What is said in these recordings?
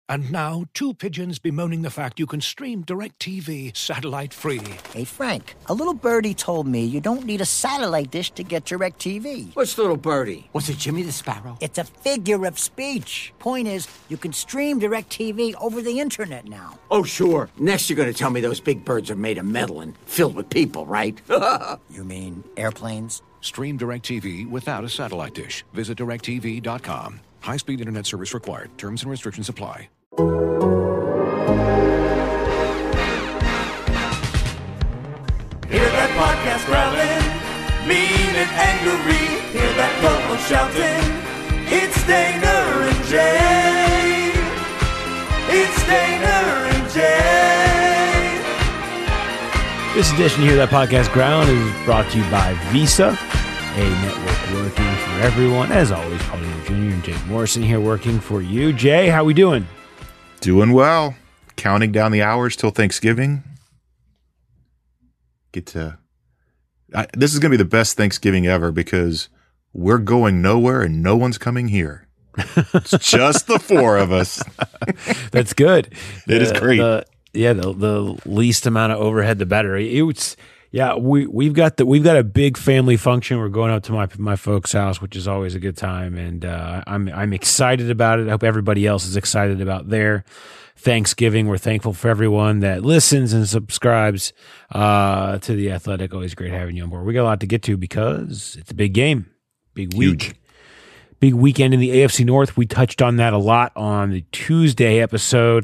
And now, two pigeons bemoaning the fact you can stream DirecTV satellite-free. Hey, Frank, a little birdie told me you don't need a satellite dish to get DirecTV. What's little birdie? Was it Jimmy the Sparrow? It's a figure of speech. Point is, you can stream DirecTV over the internet now. Oh, sure. Next you're going to tell me those big birds are made of metal and filled with people, right? You mean airplanes? Stream DirecTV without a satellite dish. Visit DirecTV.com. High-speed internet service required. Terms and restrictions apply. Hear that podcast growling, mean and angry. Hear that local shouting. It's Daner and Jay. It's Daner and Jay. This edition of Hear That Podcast Ground is brought to you by Visa, a network working for everyone. As always, Paul Dano Jr. and Jake Morrison here working for you. Jay, how we doing? Doing well. Counting down the hours till Thanksgiving. This is going to be the best Thanksgiving ever because we're going nowhere and no one's coming here. It's just the four of us. That's good. It is great. The least amount of overhead, the better. We've got a big family function. We're going up to my folks' house, which is always a good time, and I'm excited about it. I hope everybody else is excited about their Thanksgiving. We're thankful for everyone that listens and subscribes to The Athletic. Always great having you on board. We got a lot to get to because it's a big game, big week. Huge. Big weekend in the AFC North. We touched on that a lot on the Tuesday episode.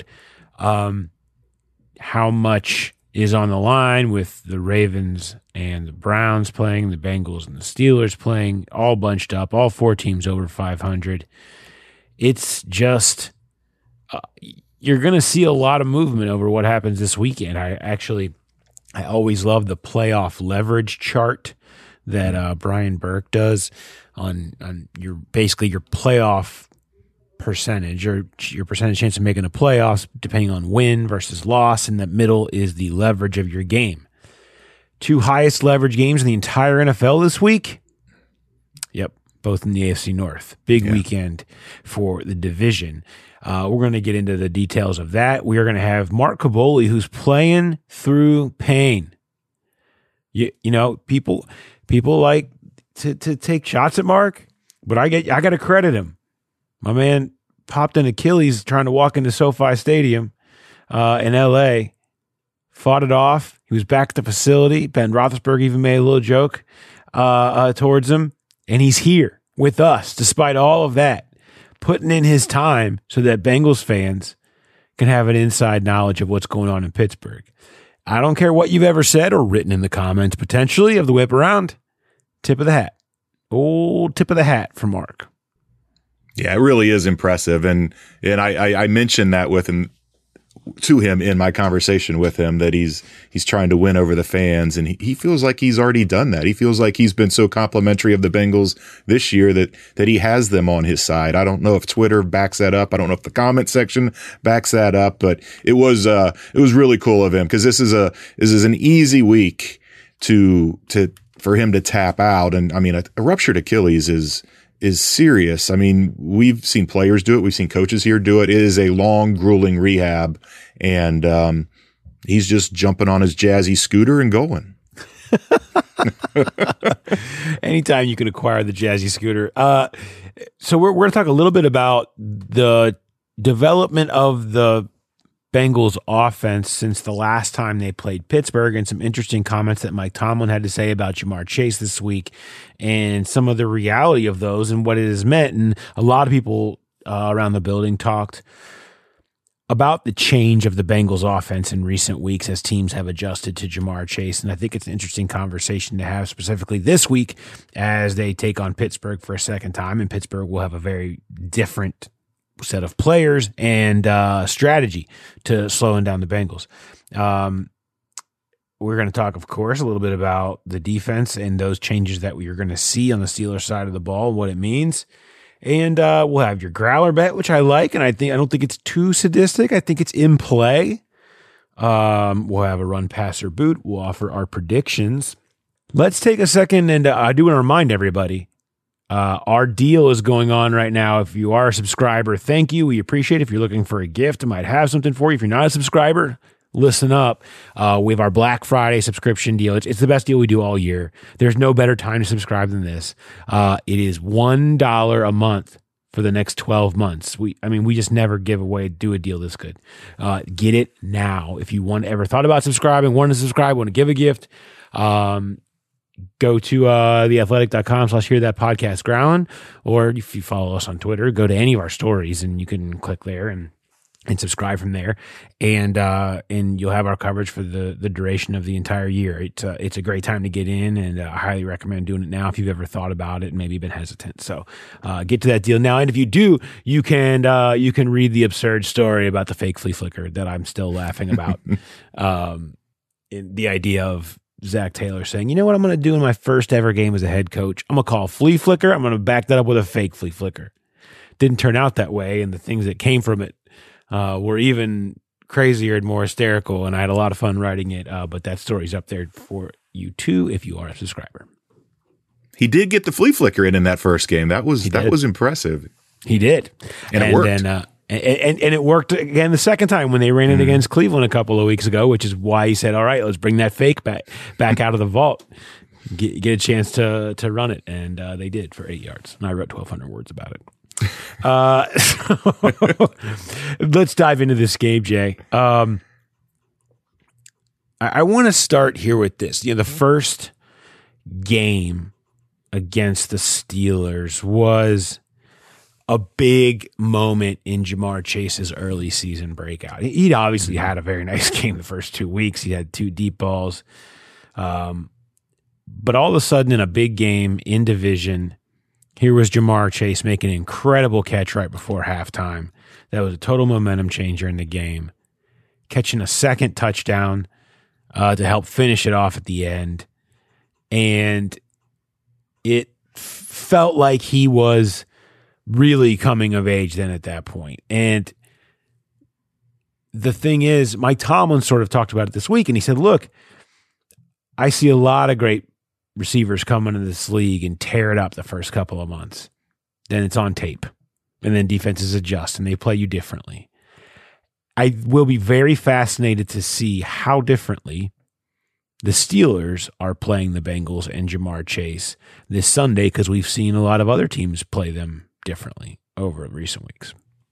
How much is on the line with the Ravens and the Browns playing, the Bengals and the Steelers playing, all bunched up, all four teams over 500. It's just, you're going to see a lot of movement over what happens this weekend. I always love the playoff leverage chart that Brian Burke does on your playoff percentage or your percentage chance of making the playoffs depending on win versus loss. In the middle is the leverage of your game. Two highest leverage games in the entire NFL this week. Yep, both in the AFC North. Big weekend for the division. We're going to get into the details of that. We are going to have Mark Kaboly, who's playing through pain. You know, people like to take shots at Mark, but I got to credit him. My man popped an Achilles trying to walk into SoFi Stadium in L.A., fought it off. He was back at the facility. Ben Roethlisberger even made a little joke towards him, and he's here with us despite all of that, putting in his time so that Bengals fans can have an inside knowledge of what's going on in Pittsburgh. I don't care what you've ever said or written in the comments, potentially, of the whip around. Tip of the hat. Old tip of the hat for Mark. Yeah, it really is impressive. And I mentioned that to him in my conversation with him that he's trying to win over the fans. And he feels like he's already done that. He feels like he's been so complimentary of the Bengals this year that he has them on his side. I don't know if Twitter backs that up. I don't know if the comment section backs that up, but it was really cool of him because this is an easy week for him to tap out. And I mean, a ruptured Achilles is serious. I mean, we've seen players do it. We've seen coaches here do it. It is a long, grueling rehab, and he's just jumping on his jazzy scooter and going. Anytime you can acquire the jazzy scooter. So we're going to talk a little bit about the development of the Bengals offense since the last time they played Pittsburgh, and some interesting comments that Mike Tomlin had to say about Ja'Marr Chase this week and some of the reality of those and what it has meant. And a lot of people around the building talked about the change of the Bengals offense in recent weeks as teams have adjusted to Ja'Marr Chase. And I think it's an interesting conversation to have specifically this week as they take on Pittsburgh for a second time, and Pittsburgh will have a very different set of players and strategy to slowing down the Bengals. We're going to talk, of course, a little bit about the defense and those changes that we are going to see on the Steelers side of the ball and what it means. And we'll have your growler bet, which I like, and I don't think it's too sadistic. I think it's in play. We'll have a run, pass, or boot. We'll offer our predictions. Let's take a second, and I do want to remind everybody, Our deal is going on right now. If you are a subscriber, thank you. We appreciate it. If you're looking for a gift, I might have something for you. If you're not a subscriber, listen up. We have our Black Friday subscription deal. It's the best deal we do all year. There's no better time to subscribe than this. It is $1 a month for the next 12 months. We just never do a deal this good. Get it now. If you ever thought about subscribing, want to subscribe, want to give a gift, go to theathletic.com/hearthatpodcast growling, or if you follow us on Twitter, go to any of our stories and you can click there and subscribe from there, and you'll have our coverage for the duration of the entire year. It's a great time to get in, and I highly recommend doing it now if you've ever thought about it and maybe been hesitant. So get to that deal now, and if you do, you can read the absurd story about the fake flea flicker that I'm still laughing about. In the idea of Zach Taylor saying, you know what I'm going to do in my first ever game as a head coach? I'm going to call a flea flicker. I'm going to back that up with a fake flea flicker. Didn't turn out that way, and the things that came from it were even crazier and more hysterical, and I had a lot of fun writing it, but that story's up there for you too if you are a subscriber. He did get the flea flicker in that first game. That was impressive. He did. And it worked. Then, and it worked again the second time when they ran it against Cleveland a couple of weeks ago, which is why he said, all right, let's bring that fake back out of the vault. Get a chance to run it, and they did for 8 yards. And I wrote 1,200 words about it. So let's dive into this game, Jay. I want to start here with this. The first game against the Steelers was a big moment in Ja'Marr Chase's early season breakout. He'd obviously had a very nice game the first 2 weeks. He had 2 deep balls. But all of a sudden in a big game in division, here was Ja'Marr Chase making an incredible catch right before halftime. That was a total momentum changer in the game. Catching a second touchdown to help finish it off at the end. And it felt like he was really coming of age then at that point. And the thing is, Mike Tomlin sort of talked about it this week, and he said, look, I see a lot of great receivers come into this league and tear it up the first couple of months. Then it's on tape. And then defenses adjust and they play you differently. I will be very fascinated to see how differently the Steelers are playing the Bengals and Ja'Marr Chase this Sunday, because we've seen a lot of other teams play them differently over recent weeks.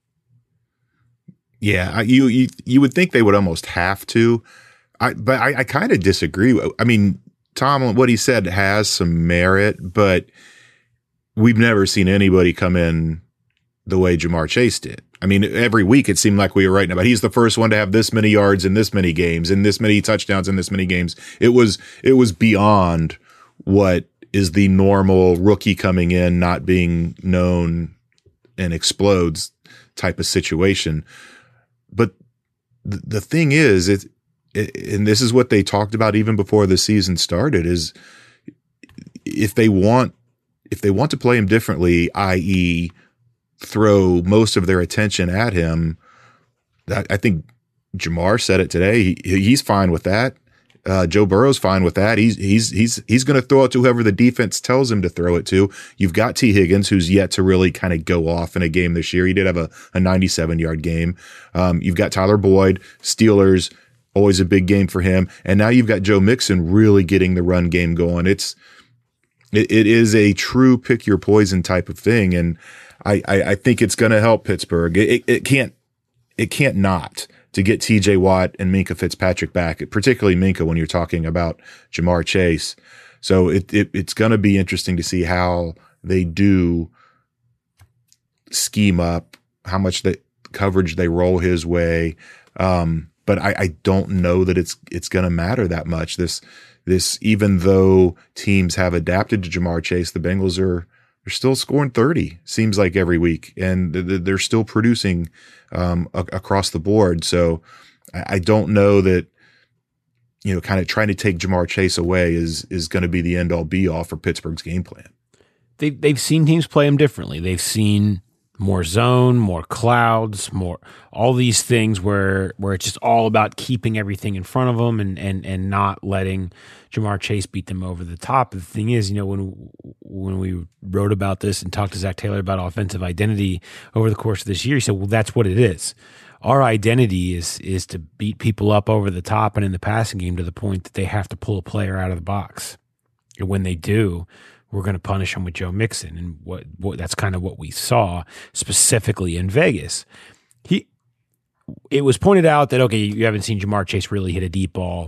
Yeah, you would think they would almost have to. But I kind of disagree. I mean, Tomlin, what he said has some merit, but we've never seen anybody come in the way Ja'Marr Chase did. I mean, every week it seemed like we were writing about he's the first one to have this many yards in this many games and this many touchdowns in this many games. It was beyond what is the normal rookie coming in, not being known and explodes type of situation. But the thing is, and this is what they talked about even before the season started, is if they want to play him differently, i.e. throw most of their attention at him, I think Ja'Marr said it today. He's fine with that. Joe Burrow's fine with that. He's going to throw it to whoever the defense tells him to throw it to. You've got T. Higgins, who's yet to really kind of go off in a game this year. He did have a 97-yard game. You've got Tyler Boyd, Steelers, always a big game for him. And now you've got Joe Mixon really getting the run game going. It is a true pick your poison type of thing. And I think it's going to help Pittsburgh. It can't not to get TJ Watt and Minkah Fitzpatrick back, particularly Minkah when you're talking about Ja'Marr Chase. So it's going to be interesting to see how they do scheme up, how much the coverage they roll his way. But I don't know that it's going to matter that much. This even though teams have adapted to Ja'Marr Chase, the Bengals are still scoring 30, seems like every week, and they're still producing across the board. So I don't know that, kind of trying to take Ja'Marr Chase away is going to be the end all be all for Pittsburgh's game plan. They've seen teams play him differently. They've seen more zone, more clouds, more all these things where it's just all about keeping everything in front of them and not letting Ja'Marr Chase beat them over the top. The thing is, when we wrote about this and talked to Zach Taylor about offensive identity over the course of this year, he said, well, that's what it is. Our identity is to beat people up over the top and in the passing game to the point that they have to pull a player out of the box. And when they do, we're going to punish them with Joe Mixon. And what that's kind of what we saw specifically in Vegas. It was pointed out that, okay, you haven't seen Ja'Marr Chase really hit a deep ball.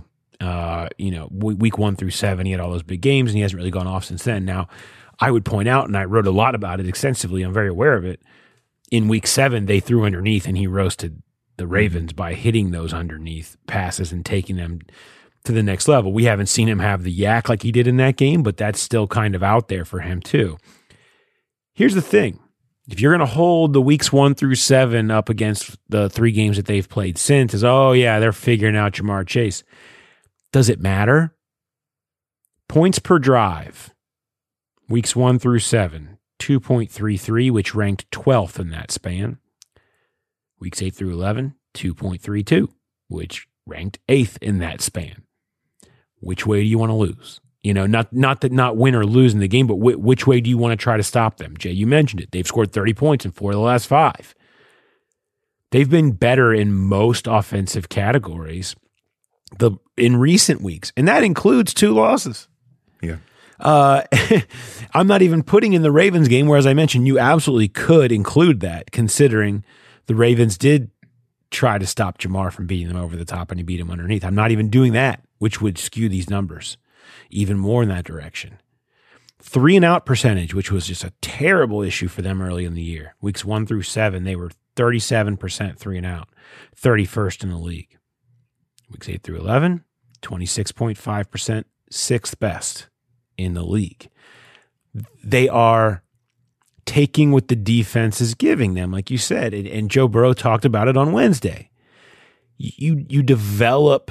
Week 1 through 7, he had all those big games and he hasn't really gone off since then. Now, I would point out, and I wrote a lot about it extensively, I'm very aware of it. In week 7, they threw underneath and he roasted the Ravens by hitting those underneath passes and taking them to the next level. We haven't seen him have the yak like he did in that game, but that's still kind of out there for him too. Here's the thing. If you're going to hold the weeks 1 through 7 up against the 3 games that they've played since, is, oh yeah, they're figuring out Ja'Marr Chase. Does it matter? Points per drive, weeks 1 through 7, 2.33, which ranked 12th in that span. Weeks 8 through 11, 2.32, which ranked 8th in that span. Which way do you want to lose? Not win or lose in the game, but which way do you want to try to stop them? Jay, you mentioned it. They've scored 30 points in 4 of the last 5. They've been better in most offensive categories in recent weeks, and that includes 2 losses. Yeah. I'm not even putting in the Ravens game, where, as I mentioned, you absolutely could include that, considering the Ravens did try to stop Ja'Marr from beating them over the top and he beat him underneath. I'm not even doing that, which would skew these numbers even more in that direction. 3-and-out percentage, which was just a terrible issue for them early in the year. Weeks 1 through 7, they were 37% 3-and-out, 31st in the league. Weeks 8 through 11, 26.5%, 6th best in the league. They are taking what the defense is giving them, like you said, and Joe Burrow talked about it on Wednesday. You develop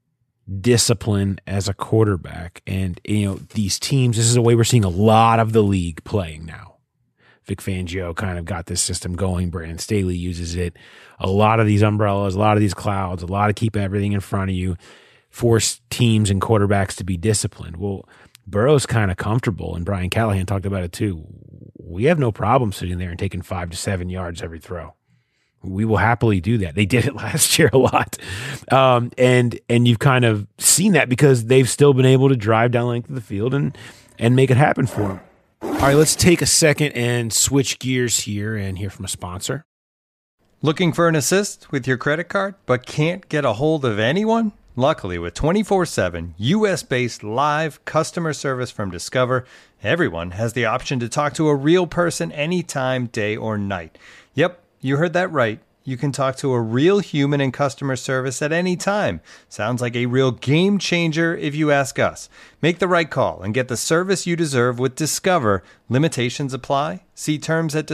discipline as a quarterback, and these teams, this is a way we're seeing a lot of the league playing now. Vic Fangio kind of got this system going. Brandon Staley uses it. A lot of these umbrellas, a lot of these clouds, a lot of keeping everything in front of you, force teams and quarterbacks to be disciplined. Well, Burrow's kind of comfortable, and Brian Callahan talked about it too. We have no problem sitting there and taking 5 to 7 yards every throw. We will happily do that. They did it last year a lot. And you've kind of seen that because they've still been able to drive down the length of the field and make it happen for them. All right, let's take a second and switch gears here and hear from a sponsor. Looking for an assist with your credit card but can't get a hold of anyone? Luckily, with 24/7 U.S.-based live customer service from Discover, everyone has the option to talk to a real person anytime, day or night. Yep, you heard that right. You can talk to a real human in customer service at any time. Sounds like a real game changer if you ask us. Make the right call and get the service you deserve with Discover. Limitations apply. See terms at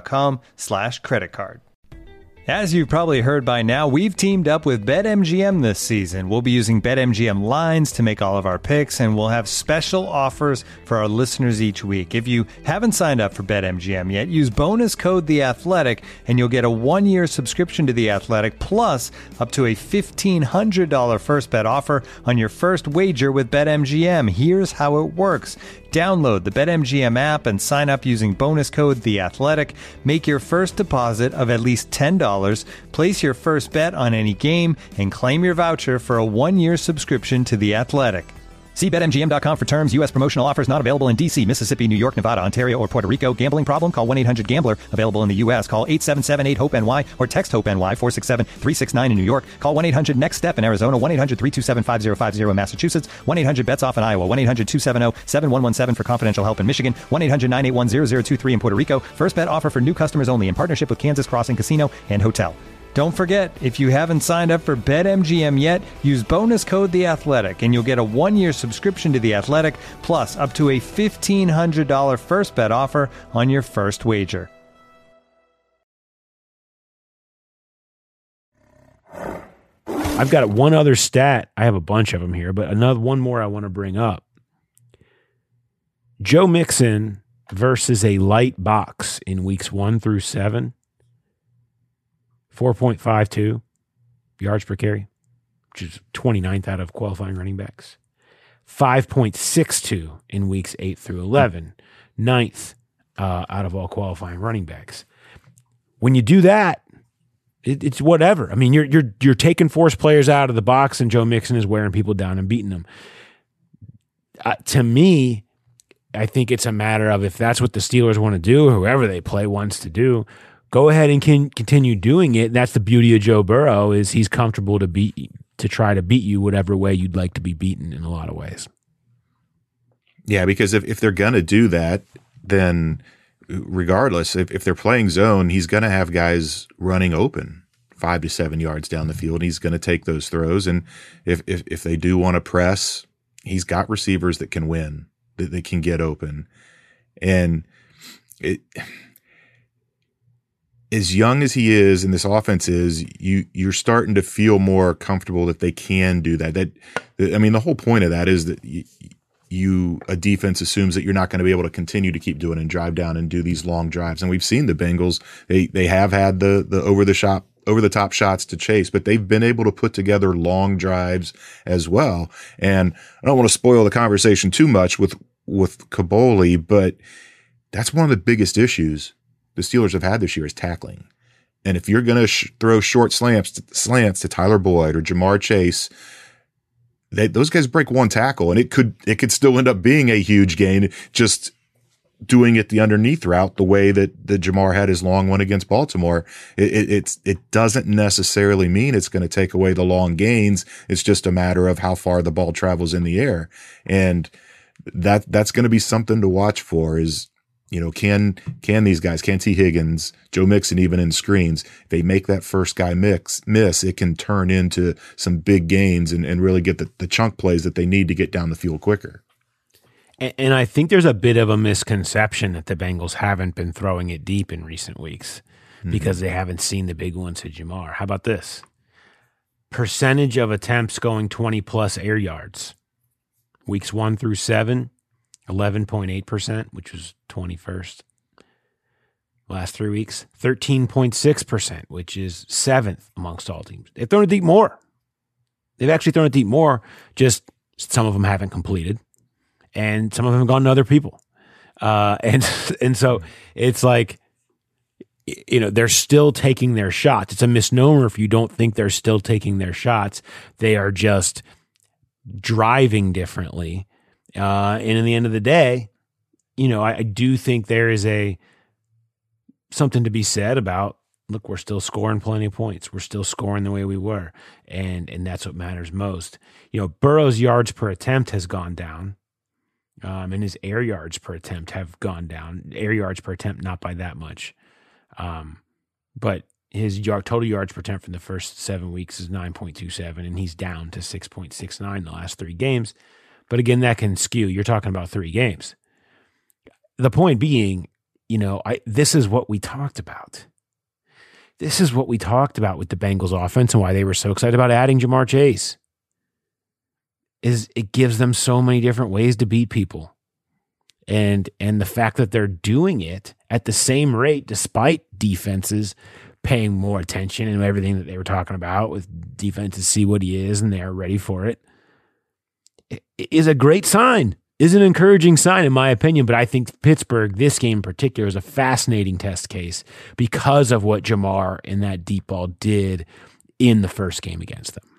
discover.com/creditcard. As you've probably heard by now, we've teamed up with BetMGM this season. We'll be using BetMGM lines to make all of our picks, and we'll have special offers for our listeners each week. If you haven't signed up for BetMGM yet, use bonus code The Athletic, and you'll get a 1-year subscription to The Athletic, plus up to a $1,500 first bet offer on your first wager with BetMGM. Here's how it works. Download the BetMGM app and sign up using bonus code The Athletic. Make your first deposit of at least $10. Place your first bet on any game and claim your voucher for a 1-year subscription to The Athletic. See BetMGM.com for terms. U.S. promotional offers not available in D.C., Mississippi, New York, Nevada, Ontario, or Puerto Rico. Gambling problem? Call 1-800-GAMBLER. Available in the U.S. Call 877-8-HOPE-NY or text HOPE-NY 467-369 in New York. Call 1-800-NEXT-STEP in Arizona. 1-800-327-5050 in Massachusetts. 1-800-BETS-OFF in Iowa. 1-800-270-7117 for confidential help in Michigan. 1-800-981-0023 in Puerto Rico. First bet offer for new customers only in partnership with Kansas Crossing Casino and Hotel. Don't forget, if you haven't signed up for BetMGM yet, use bonus code The Athletic, and you'll get a 1-year subscription to The Athletic, plus up to a $1,500 first bet offer on your first wager. I've got one other stat. I have a bunch of them here, but one more I want to bring up. Joe Mixon versus a light box in weeks 1 through 7, 4.52 yards per carry, which is 29th out of qualifying running backs. 5.62 in weeks 8 through 11, 9th out of all qualifying running backs. When you do that, it's whatever. I mean, you're taking force players out of the box, and Joe Mixon is wearing people down and beating them. To me, I think it's a matter of if that's what the Steelers want to do, whoever they play wants to do, go ahead and continue doing it. And that's the beauty of Joe Burrow, is he's comfortable to try to beat you whatever way you'd like to be beaten in a lot of ways. Yeah, because if they're going to do that, then regardless, if they're playing zone, he's going to have guys running open 5 to 7 yards down the field. He's going to take those throws. And if they do want to press, he's got receivers that can win, that can get open. And as young as he is and this offense is, you're starting to feel more comfortable that they can do that. I mean, the whole point of that is that a defense assumes that you're not going to be able to continue to keep doing and drive down and do these long drives. And we've seen the Bengals, they have had the over the top shots to chase, but they've been able to put together long drives as well. And I don't want to spoil the conversation too much with Kaboli, but that's one of the biggest issues the Steelers have had this year is tackling. And if you're going to throw short slants to Tyler Boyd or Jamar Chase, those guys break one tackle, and it could still end up being a huge gain, just doing it the underneath route the way that Jamar had his long one against Baltimore. It doesn't necessarily mean it's going to take away the long gains. It's just a matter of how far the ball travels in the air. And that's going to be something to watch for is, can these guys, can T. Higgins, Joe Mixon, even in screens, if they make that first guy miss, it can turn into some big gains and really get the chunk plays that they need to get down the field quicker. And I think there's a bit of a misconception that the Bengals haven't been throwing it deep in recent weeks because they haven't seen the big ones to Jamar. How about this? Percentage of attempts going 20-plus air yards. Weeks 1 through 7, 11.8%, which was 21st. Last 3 weeks, 13.6%, which is 7th amongst all teams. They've thrown it deep more. They've actually thrown it deep more, just some of them haven't completed, and some of them have gone to other people. And so it's like, they're still taking their shots. It's a misnomer if you don't think they're still taking their shots. They are just driving differently. And in the end of the day, I do think there is something to be said about, look, we're still scoring plenty of points. We're still scoring the way we were. And that's what matters most. Burrow's yards per attempt has gone down. And his air yards per attempt have gone down. Air yards per attempt, not by that much. But his total yards per attempt from the first 7 weeks is 9.27, and he's down to 6.69 the last 3 games. But again, that can skew. You're talking about 3 games. The point being, this is what we talked about. This is what we talked about with the Bengals offense and why they were so excited about adding Jamar Chase. Is it gives them so many different ways to beat people. And the fact that they're doing it at the same rate, despite defenses paying more attention and everything that they were talking about with defenses see what he is and they're ready for it, is a great sign, is an encouraging sign in my opinion. But I think Pittsburgh, this game in particular, is a fascinating test case because of what Jamar and that deep ball did in the first game against them.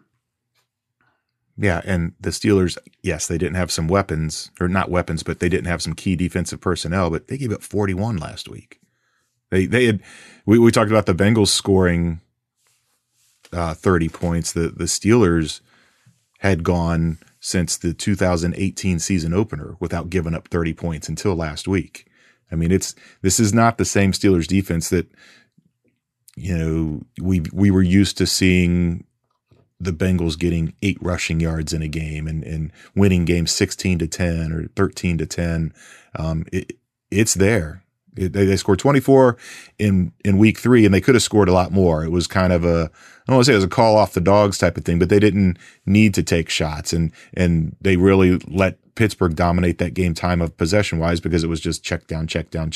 Yeah, and the Steelers, yes, they didn't have some weapons, or not weapons, but they didn't have some key defensive personnel, but they gave up 41 last week. We talked about the Bengals scoring 30 points. The Steelers had gone since the 2018 season opener without giving up 30 points until last week. I mean, this is not the same Steelers defense that, we were used to seeing the Bengals getting 8 rushing yards in a game and winning games 16-10 or 13-10. It's there. They scored 24 in week 3, and they could have scored a lot more. It was kind of I don't want to say it was a call off the dogs type of thing, but they didn't need to take shots, and they really let Pittsburgh dominate that game time of possession wise, because it was just check down.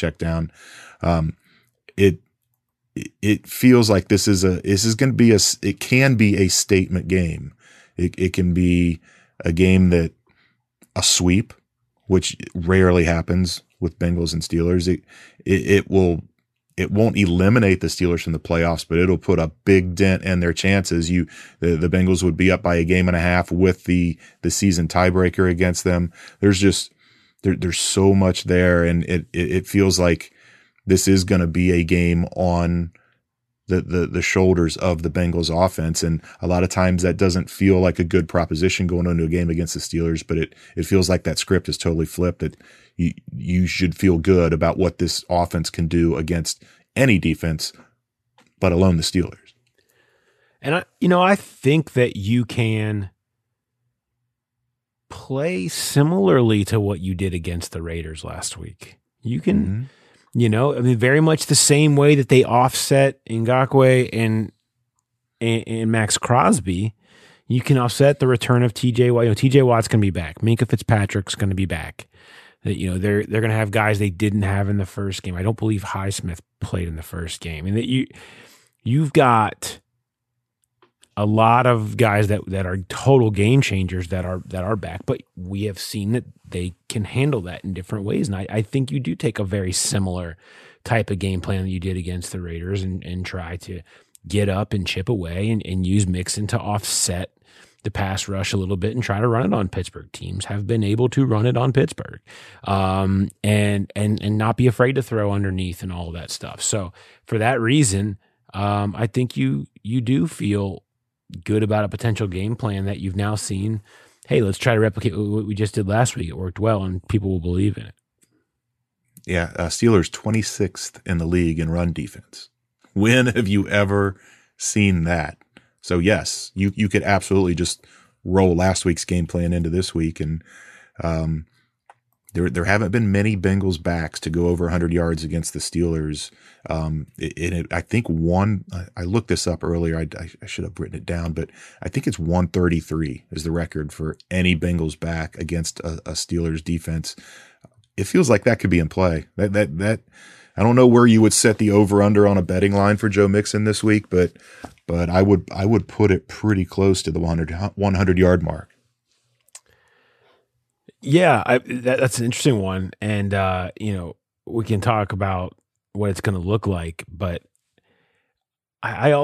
It feels like this is going to be it can be a statement game. It can be a game that a sweep, which rarely happens with Bengals and Steelers. It won't eliminate the Steelers from the playoffs, but it'll put a big dent in their chances. The Bengals would be up by a game and a half with the season tiebreaker against them. There's so much there, and it feels like this is going to be a game on the shoulders of the Bengals offense. And a lot of times that doesn't feel like a good proposition going into a game against the Steelers, but it feels like that script is totally flipped, that you should feel good about what this offense can do against any defense, let alone the Steelers. And I think that you can play similarly to what you did against the Raiders last week. You can, very much the same way that they offset Ngakoue and Max Crosby, you can offset the return of TJ Watt. TJ Watt's going to be back. Minkah Fitzpatrick's going to be back. They're going to have guys they didn't have in the first game. I don't believe Highsmith played in the first game. And that you've got a lot of guys that are total game changers that are back, but we have seen that they can handle that in different ways. And I think you do take a very similar type of game plan that you did against the Raiders and try to get up and chip away and use Mixon to offset the pass rush a little bit and try to run it on Pittsburgh. Teams have been able to run it on Pittsburgh, and not be afraid to throw underneath and all of that stuff. So for that reason, I think you do feel good about a potential game plan that you've now seen. Hey, let's try to replicate what we just did last week. It worked well, and people will believe in it. Yeah, Steelers 26th in the league in run defense. When have you ever seen that? So yes, you could absolutely just roll last week's game plan into this week, and there haven't been many Bengals backs to go over 100 yards against the Steelers. I think I looked this up earlier. I should have written it down, but I think it's 133 is the record for any Bengals back against a Steelers defense. It feels like that could be in play. That I don't know where you would set the over under on a betting line for Joe Mixon this week, but I would put it pretty close to the 100 yard mark. Yeah, that's an interesting one, and we can talk about what it's going to look like, but I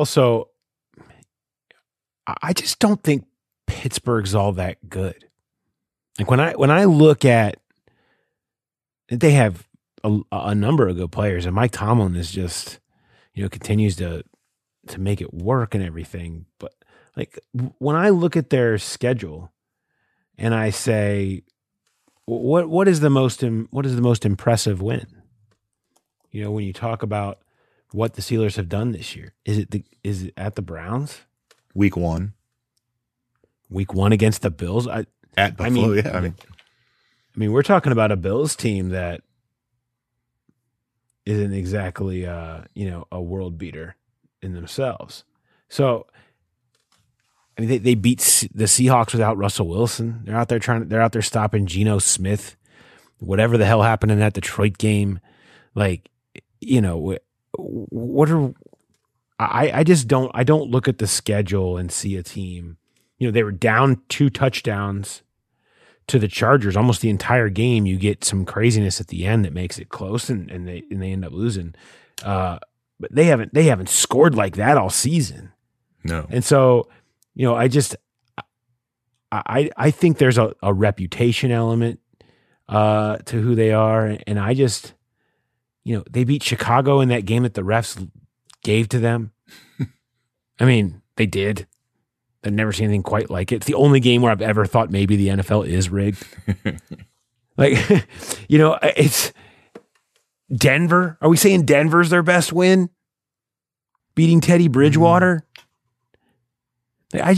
just don't think Pittsburgh's all that good. Like when I look at, they have a number of good players, and Mike Tomlin is just continues to make it work and everything. But like when I look at their schedule, and I say, what is the most impressive win? When you talk about what the Steelers have done this year, is it at the Browns? Week 1 against the Bills. At Buffalo, yeah. I mean, we're talking about a Bills team that isn't exactly a world beater in themselves. So, I mean, they beat the Seahawks without Russell Wilson. They're out there stopping Geno Smith. Whatever the hell happened in that Detroit game, I don't look at the schedule and see a team. They were down 2 touchdowns to the Chargers almost the entire game. You get some craziness at the end that makes it close, and they end up losing. But they haven't scored like that all season. No. And so, I think there's a reputation element to who they are, and I just, they beat Chicago in that game that the refs gave to them. I mean, they did. I've never seen anything quite like it. It's the only game where I've ever thought maybe the NFL is rigged. It's Denver. Are we saying Denver's their best win? Beating Teddy Bridgewater? I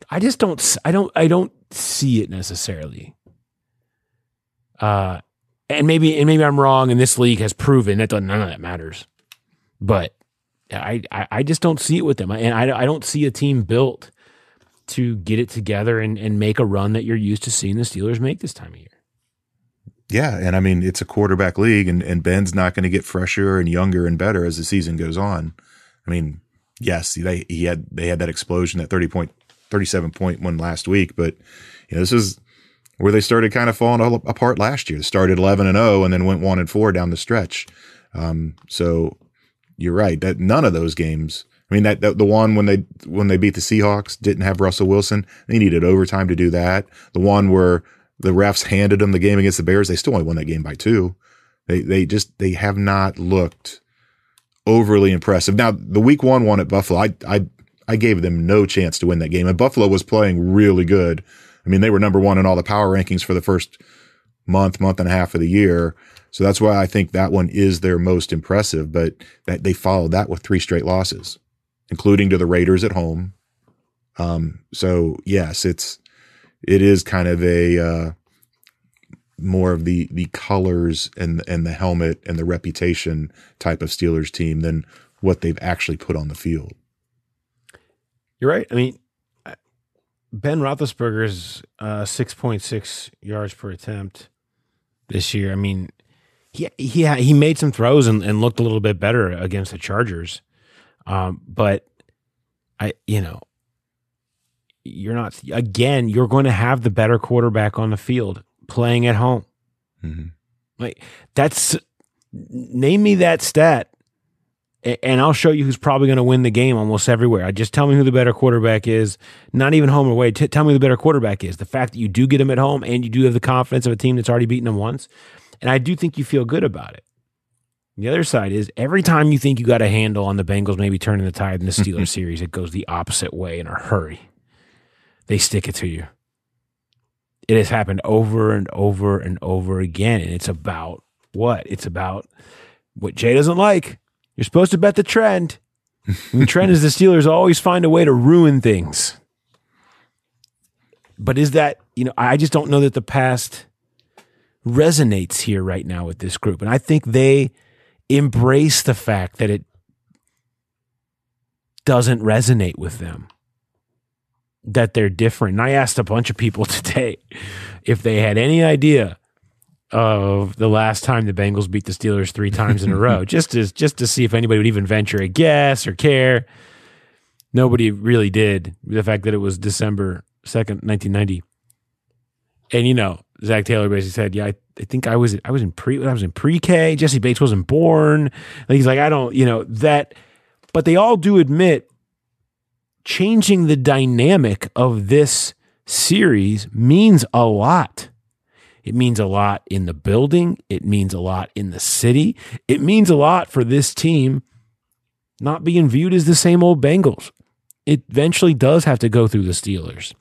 don't see it necessarily. And And maybe I'm wrong, and this league has proven that none of that matters. But I just don't see it with them. And I don't see a team built to get it together and make a run that you're used to seeing the Steelers make this time of year. Yeah, and I mean, it's a quarterback league, and Ben's not going to get fresher and younger and better as the season goes on. I mean, yes, they had that explosion, that 37-point one last week, but this is where they started kind of falling apart last year. They started 11-0 and then went 1-4 down the stretch. So you're right that none of those games. I mean, that the one when they beat the Seahawks didn't have Russell Wilson. They needed overtime to do that. The one where the refs handed them the game against the Bears, they still only won that game by 2. They have not looked overly impressive. Now, the week 1 at Buffalo, I gave them no chance to win that game, and Buffalo was playing really good. I mean, they were number 1 in all the power rankings for the first month and a half of the year. So that's why I think that one is their most impressive, but that they followed that with 3 straight losses, including to the Raiders at home. So yes, it is kind of a more of the colors and the helmet and the reputation type of Steelers team than what they've actually put on the field. You're right. I mean, Ben Roethlisberger's 6.6 yards per attempt this year. I mean, he made some throws and looked a little bit better against the Chargers. But you're going to have the better quarterback on the field playing at home. Mm-hmm. Like name me that stat and I'll show you who's probably going to win the game almost everywhere. Just tell me who the better quarterback is. Not even home or away. Tell me who the better quarterback is. The fact that you do get him at home and you do have the confidence of a team that's already beaten them once. And I do think you feel good about it. The other side is every time you think you got a handle on the Bengals maybe turning the tide in the Steelers series, it goes the opposite way in a hurry. They stick it to you. It has happened over and over and over again. And it's about what? It's about what Jay doesn't like. You're supposed to bet the trend. And the trend is the Steelers always find a way to ruin things. But is that, I just don't know that the past resonates here right now with this group. And I think they embrace the fact that it doesn't resonate with them, that they're different. And I asked a bunch of people today if they had any idea of the last time the Bengals beat the Steelers 3 times in a row, just to see if anybody would even venture a guess or care. Nobody really did. The fact that it was December 2nd, 1990. And Zach Taylor basically said, "Yeah, I think I was in pre-K. Jesse Bates wasn't born." And he's like, "I don't, that." But they all do admit changing the dynamic of this series means a lot. It means a lot in the building. It means a lot in the city. It means a lot for this team not being viewed as the same old Bengals. It eventually does have to go through the Steelers.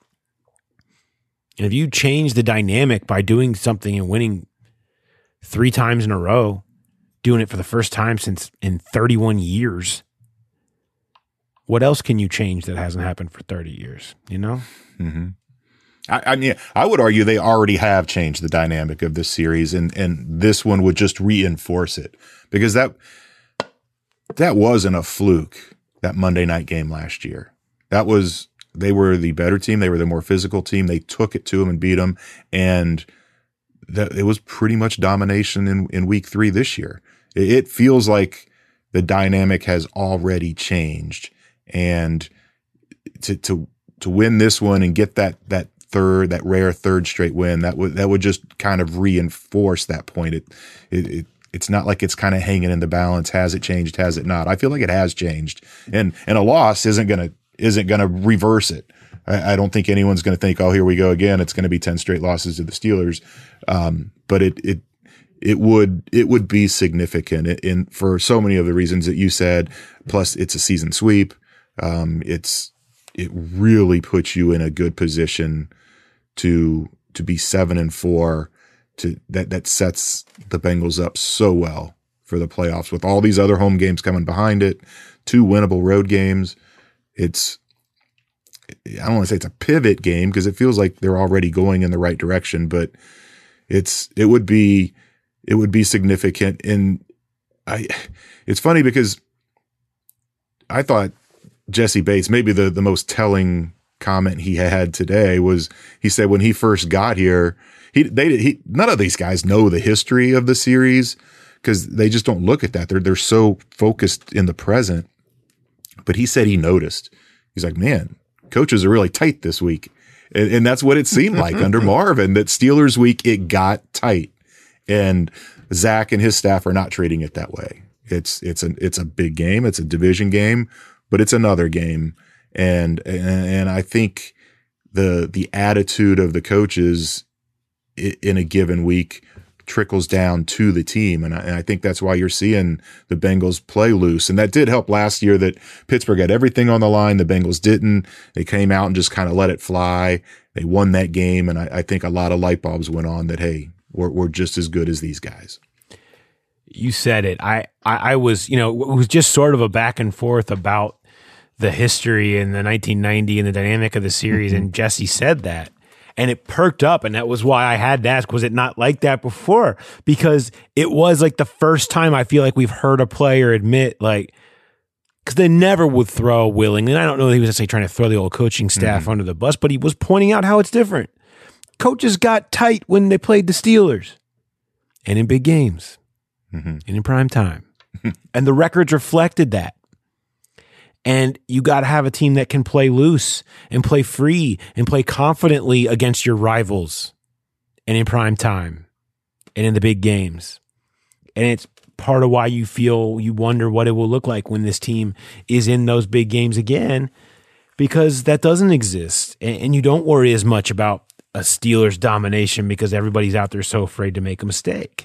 And if you change the dynamic by doing something and winning 3 times in a row, doing it for the first time in 31 years, what else can you change that hasn't happened for 30 years, Mm-hmm. I mean, I would argue they already have changed the dynamic of this series, and this one would just reinforce it, because that wasn't a fluke, that Monday night game last year. They were the better team. They were the more physical team. They took it to them and beat them, and it was pretty much domination in week 3 this year. It feels like the dynamic has already changed, and to win this one and get that rare third straight win, that would just kind of reinforce that point. It's not like it's kind of hanging in the balance. Has it changed? Has it not? I feel like it has changed, and a loss isn't gonna reverse it. I don't think anyone's going to think, oh, here we go again. It's going to be 10 straight losses to the Steelers. But it would be significant for so many of the reasons that you said. Plus, it's a season sweep. It really puts you in a good position to be 7-4. That sets the Bengals up so well for the playoffs with all these other home games coming behind it, 2 winnable road games. I don't want to say it's a pivot game because it feels like they're already going in the right direction, but it would be it would be significant. And it's funny because I thought Jesse Bates, maybe the most telling comment he had today was he said when he first got here, none of these guys know the history of the series because they just don't look at that. They're so focused in the present. But he said he noticed. He's like, man, coaches are really tight this week. And that's what it seemed like under Marvin, that Steelers week, it got tight. And Zach and his staff are not treating it that way. It's a big game. It's a division game, but it's another game. And I think the attitude of the coaches in a given week trickles down to the team. And I think that's why you're seeing the Bengals play loose. And that did help last year that Pittsburgh had everything on the line. The Bengals didn't. They came out and just kind of let it fly. They won that game. And I think a lot of light bulbs went on that, hey, we're just as good as these guys. You said it. I was, it was just sort of a back and forth about the history in the 1990 and the dynamic of the series. And Jesse said that. And it perked up, and that was why I had to ask, was it not like that before? Because it was like the first time I feel like we've heard a player admit, like, because they never would throw willingly. And I don't know that he was necessarily trying to throw the old coaching staff under the bus, but he was pointing out how it's different. Coaches got tight when they played the Steelers and in big games and in prime time. And the records reflected that. And you got to have a team that can play loose and play free and play confidently against your rivals and in prime time and in the big games. And it's part of why you wonder what it will look like when this team is in those big games again, because that doesn't exist. And you don't worry as much about a Steelers domination because everybody's out there so afraid to make a mistake.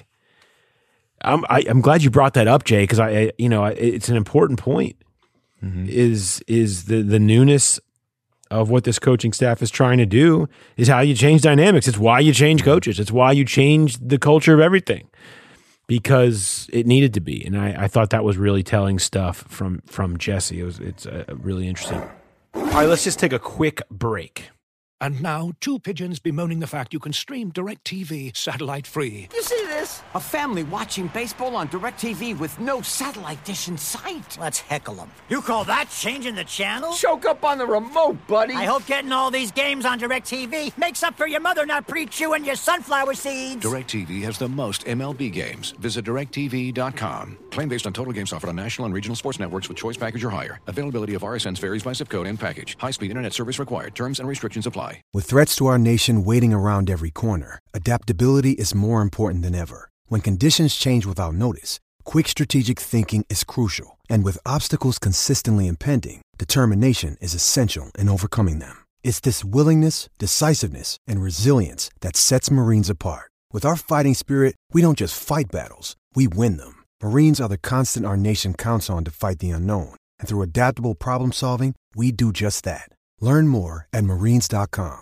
I'm glad you brought that up, Jay, because it's an important point. Is the newness of what this coaching staff is trying to do is how you change dynamics. It's why you change coaches. It's why you change the culture of everything, because it needed to be. And I thought that was really telling stuff from Jesse. It's really interesting. All right, let's just take a quick break. And now, two pigeons bemoaning the fact you can stream DirecTV satellite-free. You see this? A family watching baseball on DirecTV with no satellite dish in sight. Let's heckle them. You call that changing the channel? Choke up on the remote, buddy. I hope getting all these games on DirecTV makes up for your mother not pre-chewing your sunflower seeds. DirecTV has the most MLB games. Visit DirecTV.com. Claim based on total games offered on national and regional sports networks with choice package or higher. Availability of RSNs varies by zip code and package. High-speed internet service required. Terms and restrictions apply. With threats to our nation waiting around every corner, adaptability is more important than ever. When conditions change without notice, quick strategic thinking is crucial. And with obstacles consistently impending, determination is essential in overcoming them. It's this willingness, decisiveness, and resilience that sets Marines apart. With our fighting spirit, we don't just fight battles, we win them. Marines are the constant our nation counts on to fight the unknown. And through adaptable problem solving, we do just that. Learn more at Marines.com.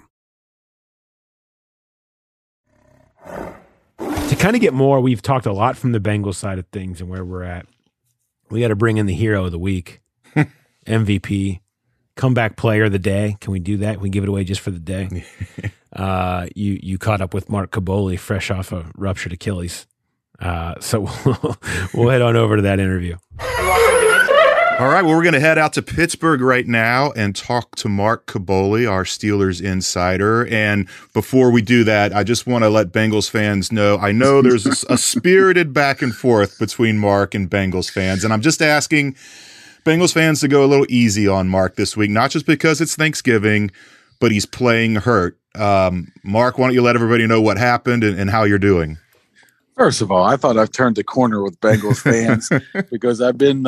To kind of get more, we've talked a lot from the Bengals side of things and where we're at. We got to bring in the hero of the week, MVP, comeback player of the day. Can we do that? Can we give it away just for the day? You caught up with Mark Kaboly fresh off a ruptured Achilles. So we'll head on over to that interview. All right, well, we're going to head out to Pittsburgh right now and talk to Mark Kaboly, our Steelers insider. And before we do that, I just want to let Bengals fans know, I know there's a spirited back and forth between Mark and Bengals fans. And I'm just asking Bengals fans to go a little easy on Mark this week, not just because it's Thanksgiving, but he's playing hurt. Mark, why don't you let everybody know what happened and how you're doing? First of all, I thought I've turned the corner with Bengals fans because I've been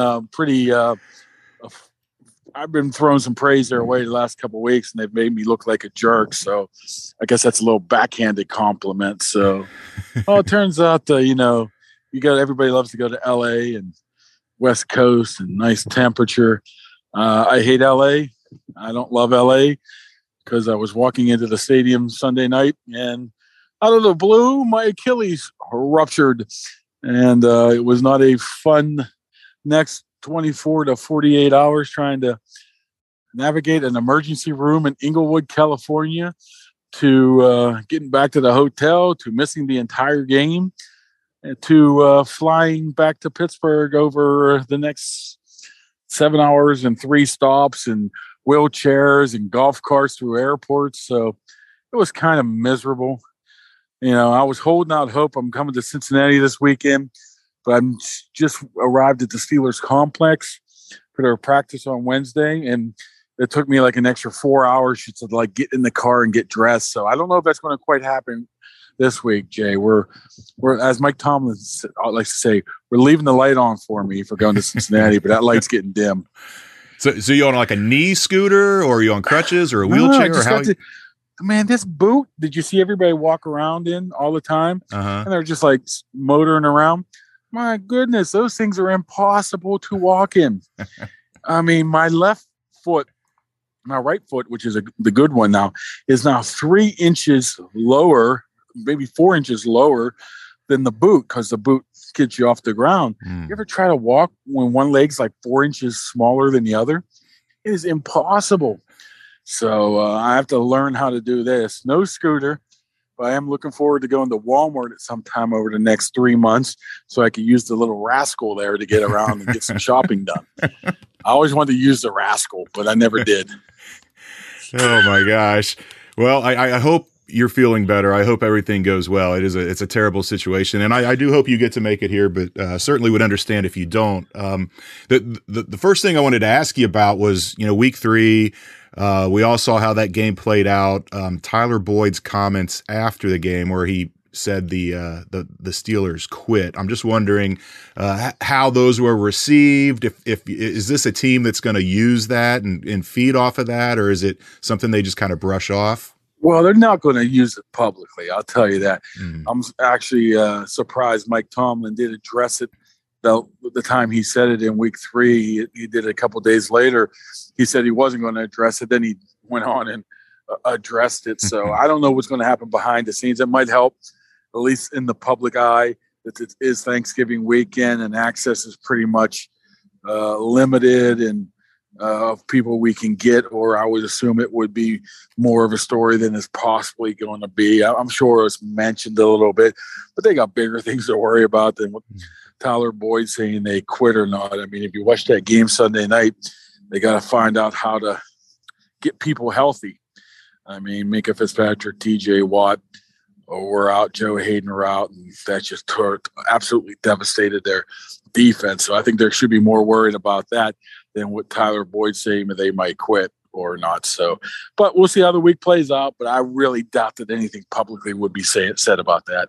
I've been throwing some praise their way the last couple of weeks, and they've made me look like a jerk. So I guess that's a little backhanded compliment. So, it turns out, everybody loves to go to LA and West Coast and nice temperature. I hate LA. I don't love LA because I was walking into the stadium Sunday night and out of the blue, my Achilles ruptured, and it was not a fun next 24 to 48 hours trying to navigate an emergency room in Inglewood, California, to getting back to the hotel, to missing the entire game. to flying back to Pittsburgh over the next 7 hours and 3 stops and wheelchairs and golf carts through airports. So it was kind of miserable. I was holding out hope. I'm coming to Cincinnati this weekend, but I'm just arrived at the Steelers complex for their practice on Wednesday, and it took me like an extra 4 hours to like get in the car and get dressed. So I don't know if that's going to quite happen this week, Jay. We're as Mike Tomlin likes to say, we're leaving the light on for me for going to Cincinnati, but that light's getting dim. So you on like a knee scooter, or are you on crutches or a wheelchair? No, or how? Man, this boot, did you see everybody walk around in all the time? And they're just like motoring around. My goodness, those things are impossible to walk in. I mean, my right foot, which is the good one now, is now 3 inches lower, maybe 4 inches lower than the boot, because the boot gets you off the ground. You ever try to walk when one leg's like 4 inches smaller than the other? It is impossible. So I have to learn how to do this. No scooter, but I am looking forward to going to Walmart at some time over the next 3 months so I can use the little rascal there to get around and get some shopping done. I always wanted to use the rascal, but I never did. Oh my gosh. Well, I hope you're feeling better. I hope everything goes well. It's a terrible situation, and I do hope you get to make it here, but certainly would understand if you don't. The first thing I wanted to ask you about was, week 3. We all saw how that game played out. Tyler Boyd's comments after the game, where he said the Steelers quit. I'm just wondering how those were received. If is this a team that's going to use that and feed off of that, or is it something they just kind of brush off? Well, they're not going to use it publicly. I'll tell you that. I'm actually surprised Mike Tomlin did address it. The time he said it in week 3, he did it a couple days later. He said he wasn't going to address it. Then he went on and addressed it. So I don't know what's going to happen behind the scenes. It might help, at least in the public eye, that it is Thanksgiving weekend and access is pretty much limited and of people we can get, or I would assume it would be more of a story than it's possibly going to be. I'm sure it's mentioned a little bit, but they got bigger things to worry about than what Tyler Boyd saying they quit or not. I mean, if you watch that game Sunday night, they got to find out how to get people healthy. I mean, Minkah Fitzpatrick, TJ Watt were out, Joe Hayden were out, and that just absolutely devastated their defense. So I think there should be more worried about that than what Tyler Boyd saying that they might quit or not. So, but we'll see how the week plays out. But I really doubt that anything publicly would be said about that.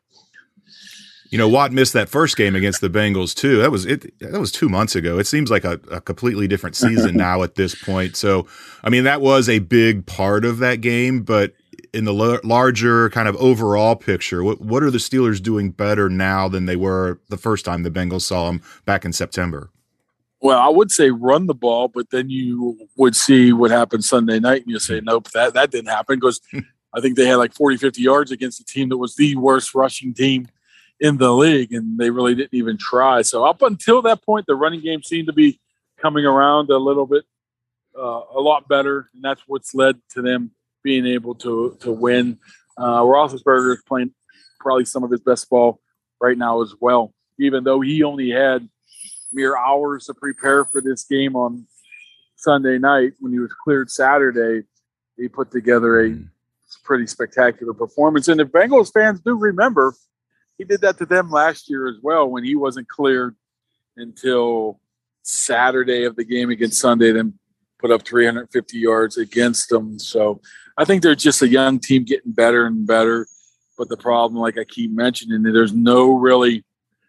Watt missed that first game against the Bengals too. That was 2 months ago. It seems like a completely different season now at this point. So, I mean, that was a big part of that game, but in the larger kind of overall picture, what are the Steelers doing better now than they were the first time the Bengals saw them back in September? Well, I would say run the ball, but then you would see what happened Sunday night and you say, nope, that didn't happen, because I think they had like 40, 50 yards against a team that was the worst rushing team in the league, and they really didn't even try. So up until that point, the running game seemed to be coming around a little bit, a lot better, and that's what's led to them being able to win. Roethlisberger is playing probably some of his best ball right now as well, even though he only had mere hours to prepare for this game on Sunday night. When he was cleared Saturday, he put together a pretty spectacular performance. And if Bengals fans do remember, he did that to them last year as well when he wasn't cleared until Saturday of the game against Sunday, then put up 350 yards against them. So I think they're just a young team getting better and better. But the problem, like I keep mentioning, there's no really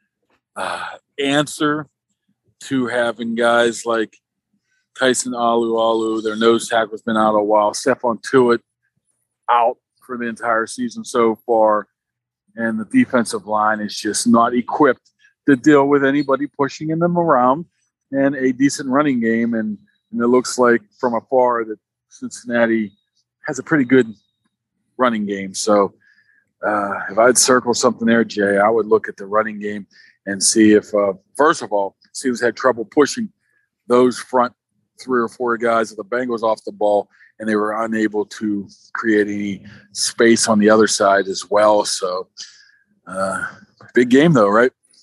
answer to having guys like Tyson Alu, their nose tackle's been out a while. Stephon Tuitt out for the entire season so far. And the defensive line is just not equipped to deal with anybody pushing them around and a decent running game. And it looks like from afar that Cincinnati has a pretty good running game. So if I'd circle something there, Jay, I would look at the running game and see if, first of all, Steelers had trouble pushing those front 3 or 4 guys of the Bengals off the ball, and they were unable to create any space on the other side as well. So big game, though, right?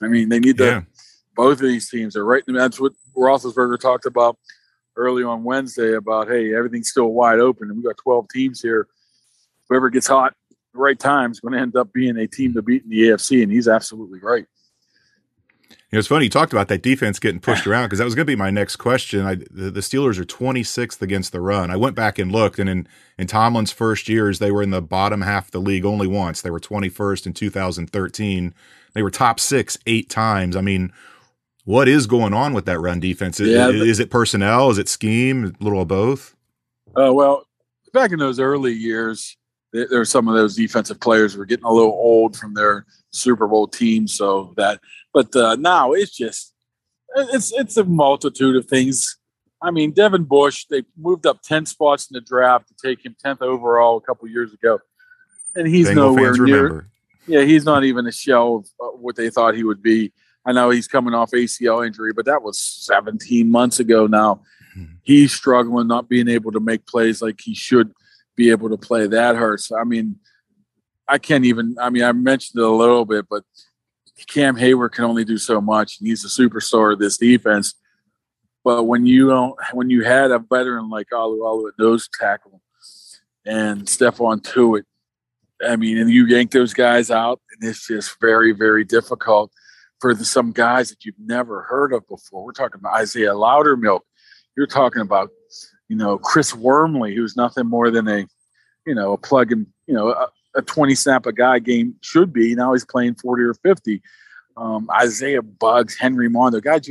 I mean, they need to. Both of these teams are right. That's what Roethlisberger talked about early on Wednesday about, hey, everything's still wide open, and we got 12 teams here. Whoever gets hot at the right time is going to end up being a team to beat in the AFC, and he's absolutely right. It's funny you talked about that defense getting pushed around because that was going to be my next question. The Steelers are 26th against the run. I went back and looked, and in Tomlin's first years, they were in the bottom half of the league only once. They were 21st in 2013. They were top 6 8 times. I mean, what is going on with that run defense? Is it personnel? Is it scheme? A little of both? Well, back in those early years, there were some of those defensive players who were getting a little old from their Super Bowl team. But now it's a multitude of things. I mean, Devin Bush, they moved up 10 spots in the draft to take him 10th overall a couple years ago. And he's nowhere near. Yeah, he's not even a shell of what they thought he would be. I know he's coming off ACL injury, but that was 17 months ago now. He's struggling, not being able to make plays like he should be able to play. That hurts. I mean, I mentioned it a little bit, but Cam Hayward can only do so much, and he's the superstar of this defense. But when you had a veteran like Alu at nose tackle and Stephon Tuitt, I mean, and you yank those guys out, and it's just very, very difficult for some guys that you've never heard of before. We're talking about Isaiah Loudermilk. You're talking about, Chris Wormley, who's nothing more than a plug and, a 20 snap a guy game should be. Now he's playing 40 or 50. Isaiah Buggs, Henry Mondo, guys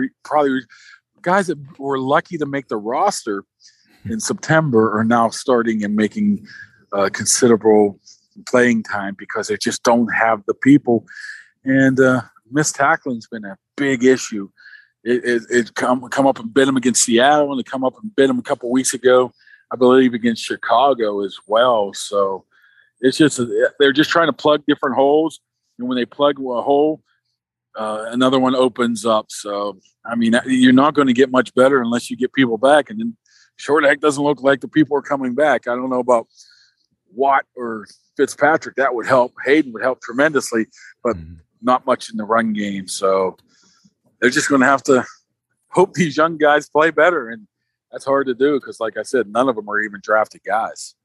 guys that were lucky to make the roster in September are now starting and making considerable playing time because they just don't have the people. And missed tackling's been a big issue. It come up and bit them against Seattle, and it come up and bit them a couple weeks ago, I believe, against Chicago as well. So it's just they're just trying to plug different holes, and when they plug a hole, another one opens up. So I mean, you're not going to get much better unless you get people back, and then short heck doesn't look like the people are coming back. I don't know about Watt or Fitzpatrick. That would help. Hayden would help tremendously, but not much in the run game. So they're just going to have to hope these young guys play better. And that's hard to do because, like I said, none of them are even drafted guys.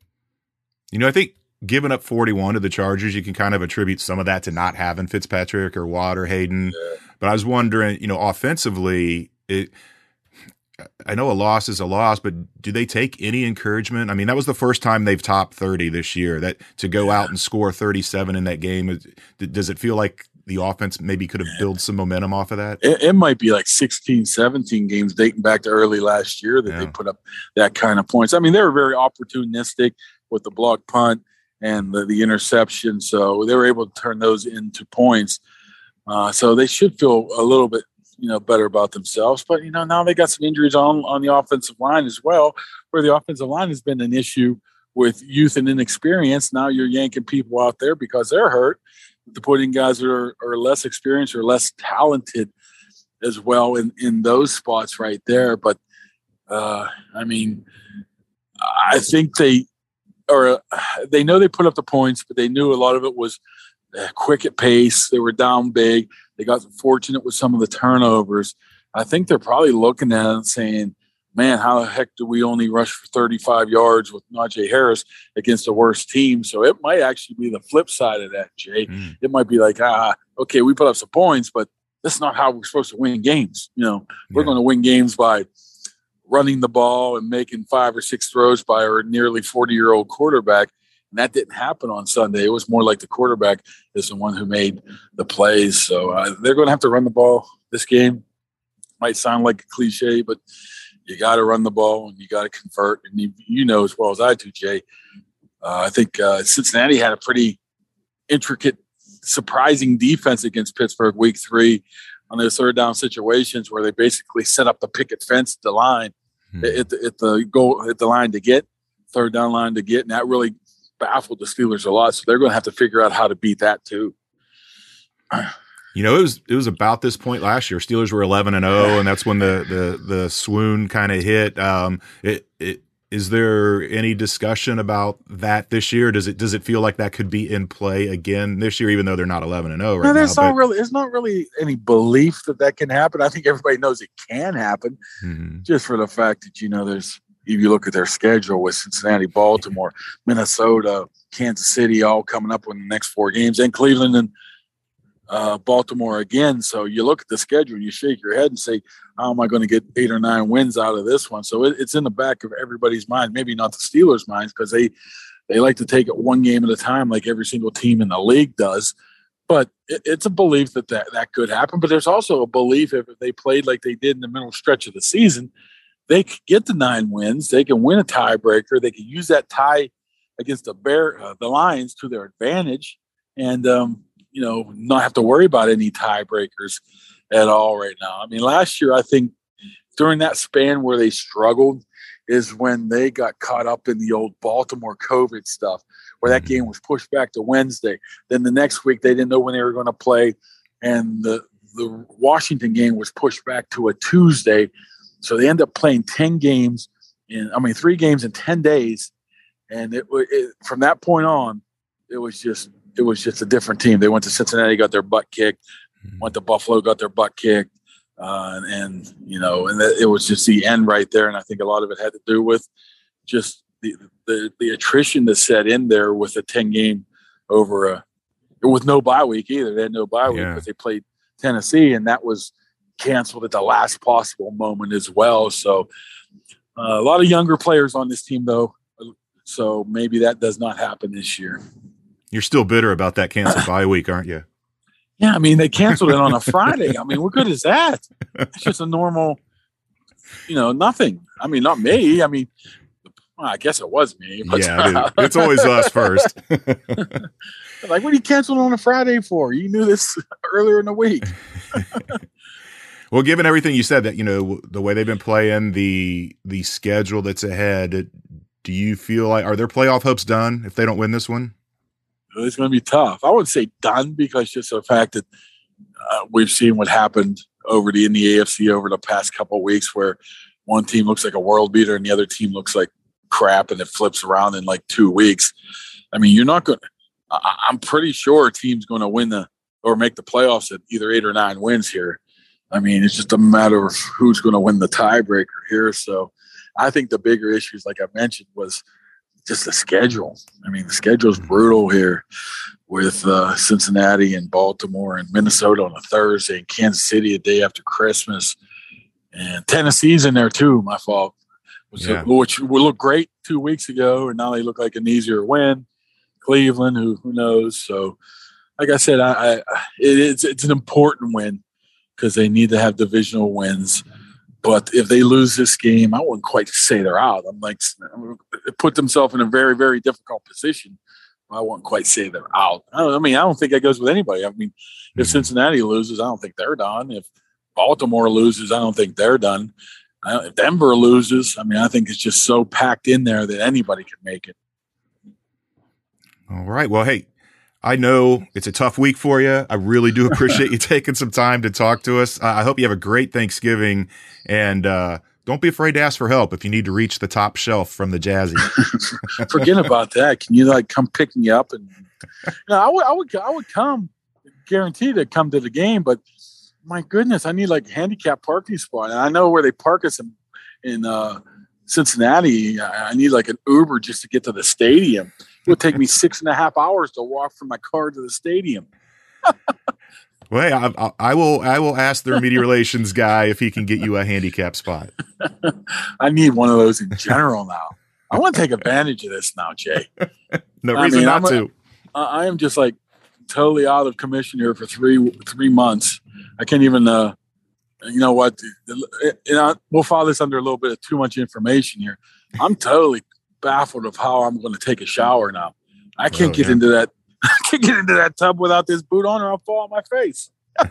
I think giving up 41 to the Chargers, you can kind of attribute some of that to not having Fitzpatrick or Watt or Hayden. Yeah. But I was wondering, offensively, I know a loss is a loss, but do they take any encouragement? I mean, that was the first time they've topped 30 this year. That to go out and score 37 in that game, does it feel like the offense maybe could have built some momentum off of that? It might be like 16, 17 games dating back to early last year that they put up that kind of points. I mean, they were very opportunistic with the block punt and the interception, so they were able to turn those into points. So they should feel a little bit better about themselves. But, now they got some injuries on the offensive line as well, where the offensive line has been an issue with youth and inexperience. Now you're yanking people out there because they're hurt, to put in guys that are less experienced or less talented as well in those spots right there. But, I mean, I think they know they put up the points, but they knew a lot of it was quick at pace. They were down big. They got fortunate with some of the turnovers. I think they're probably looking at it and saying, man, how the heck do we only rush for 35 yards with Najee Harris against the worst team? So it might actually be the flip side of that, Jay. It might be like, okay, we put up some points, but that's not how we're supposed to win games. We're going to win games by running the ball and making 5 or 6 throws by our nearly 40-year-old quarterback. And that didn't happen on Sunday. It was more like the quarterback is the one who made the plays. So they're going to have to run the ball this game. Might sound like a cliche, but you got to run the ball and you got to convert. And you know as well as I do, Jay, I think Cincinnati had a pretty intricate, surprising defense against Pittsburgh week 3 on those third down situations where they basically set up the picket fence at the line, at the line to get, third down line to get. And that really baffled the Steelers a lot. So they're going to have to figure out how to beat that too. It was about this point last year. Steelers were 11-0, and that's when the swoon kind of hit. Is there any discussion about that this year? Does it feel like that could be in play again this year, even though they're not 11-0 right now? There's not really any belief that can happen. I think everybody knows it can happen, just for the fact that there's. If you look at their schedule with Cincinnati, Baltimore, Minnesota, Kansas City, all coming up in the next 4 games, and Cleveland and Baltimore again. So you look at the schedule and you shake your head and say, how am I going to get 8 or 9 wins out of this one? So it's in the back of everybody's mind, maybe not the Steelers' minds, because they like to take it one game at a time like every single team in the league does. But it's a belief that could happen. But there's also a belief if they played like they did in the middle stretch of the season, they could get the 9 wins. They can win a tiebreaker. They can use that tie against the Lions to their advantage, and not have to worry about any tiebreakers at all right now. I mean, last year I think during that span where they struggled is when they got caught up in the old Baltimore COVID stuff, where that game was pushed back to Wednesday. Then the next week they didn't know when they were going to play, and the Washington game was pushed back to a Tuesday. So they end up playing 3 games in 10 days. And from that point on, it was just a different team. They went to Cincinnati, got their butt kicked, went to Buffalo, got their butt kicked. It was just the end right there. And I think a lot of it had to do with just the attrition that set in there with a 10-game with no bye week either. They had no bye week because they played Tennessee, and that was canceled at the last possible moment as well. So a lot of younger players on this team, though. So maybe that does not happen this year. You're still bitter about that canceled bye week, aren't you? Yeah, I mean, they canceled it on a Friday. I mean, what good is that? It's just a normal, nothing. I mean, not me. I mean, I guess it was me. But yeah, it's always us first. Like, what are you canceling on a Friday for? You knew this earlier in the week. Well, given everything you said, that the way they've been playing, the schedule that's ahead, do you feel like, are their playoff hopes done if they don't win this one? It's going to be tough. I wouldn't say done, because just the fact that we've seen what happened in the AFC over the past couple of weeks, where one team looks like a world beater and the other team looks like crap, and it flips around in like 2 weeks. I mean, you're not going to. I'm pretty sure a team's going to win or make the playoffs at either 8 or 9 wins here. I mean, it's just a matter of who's going to win the tiebreaker here. So I think the bigger issues, like I mentioned, was just the schedule. I mean, the schedule is brutal here with Cincinnati and Baltimore and Minnesota on a Thursday, and Kansas City a day after Christmas. And Tennessee's in there too, my fault. Which would look great 2 weeks ago, and now they look like an easier win. Cleveland, who knows? So, like I said, it's an important win because they need to have divisional wins. But if they lose this game, I wouldn't quite say they're out. They put themselves in a very, very difficult position. I wouldn't quite say they're out. I don't think that goes with anybody. I mean, if Cincinnati loses, I don't think they're done. If Baltimore loses, I don't think they're done. If Denver loses, I think it's just so packed in there that anybody can make it. All right. Well, hey, I know it's a tough week for you. I really do appreciate you taking some time to talk to us. I hope you have a great Thanksgiving, and don't be afraid to ask for help if you need to reach the top shelf from the Jazzy. Forget about that. Can you come pick me up? And I would come, guaranteed to come to the game, but my goodness, I need handicap parking spot. And I know where they park us in Cincinnati. I need an Uber just to get to the stadium. It would take me 6.5 hours to walk from my car to the stadium. Well, hey, I will ask their media relations guy if he can get you a handicap spot. I need one of those in general now. I want to take advantage of this now, Jay. No reason not to. I am just totally out of commission here for three months. I can't even. You know what? We'll file this under a little bit of too much information here. I'm totally baffled of how I'm going to take a shower now. I can't get into that. I can't get into that tub without this boot on, or I'll fall on my face.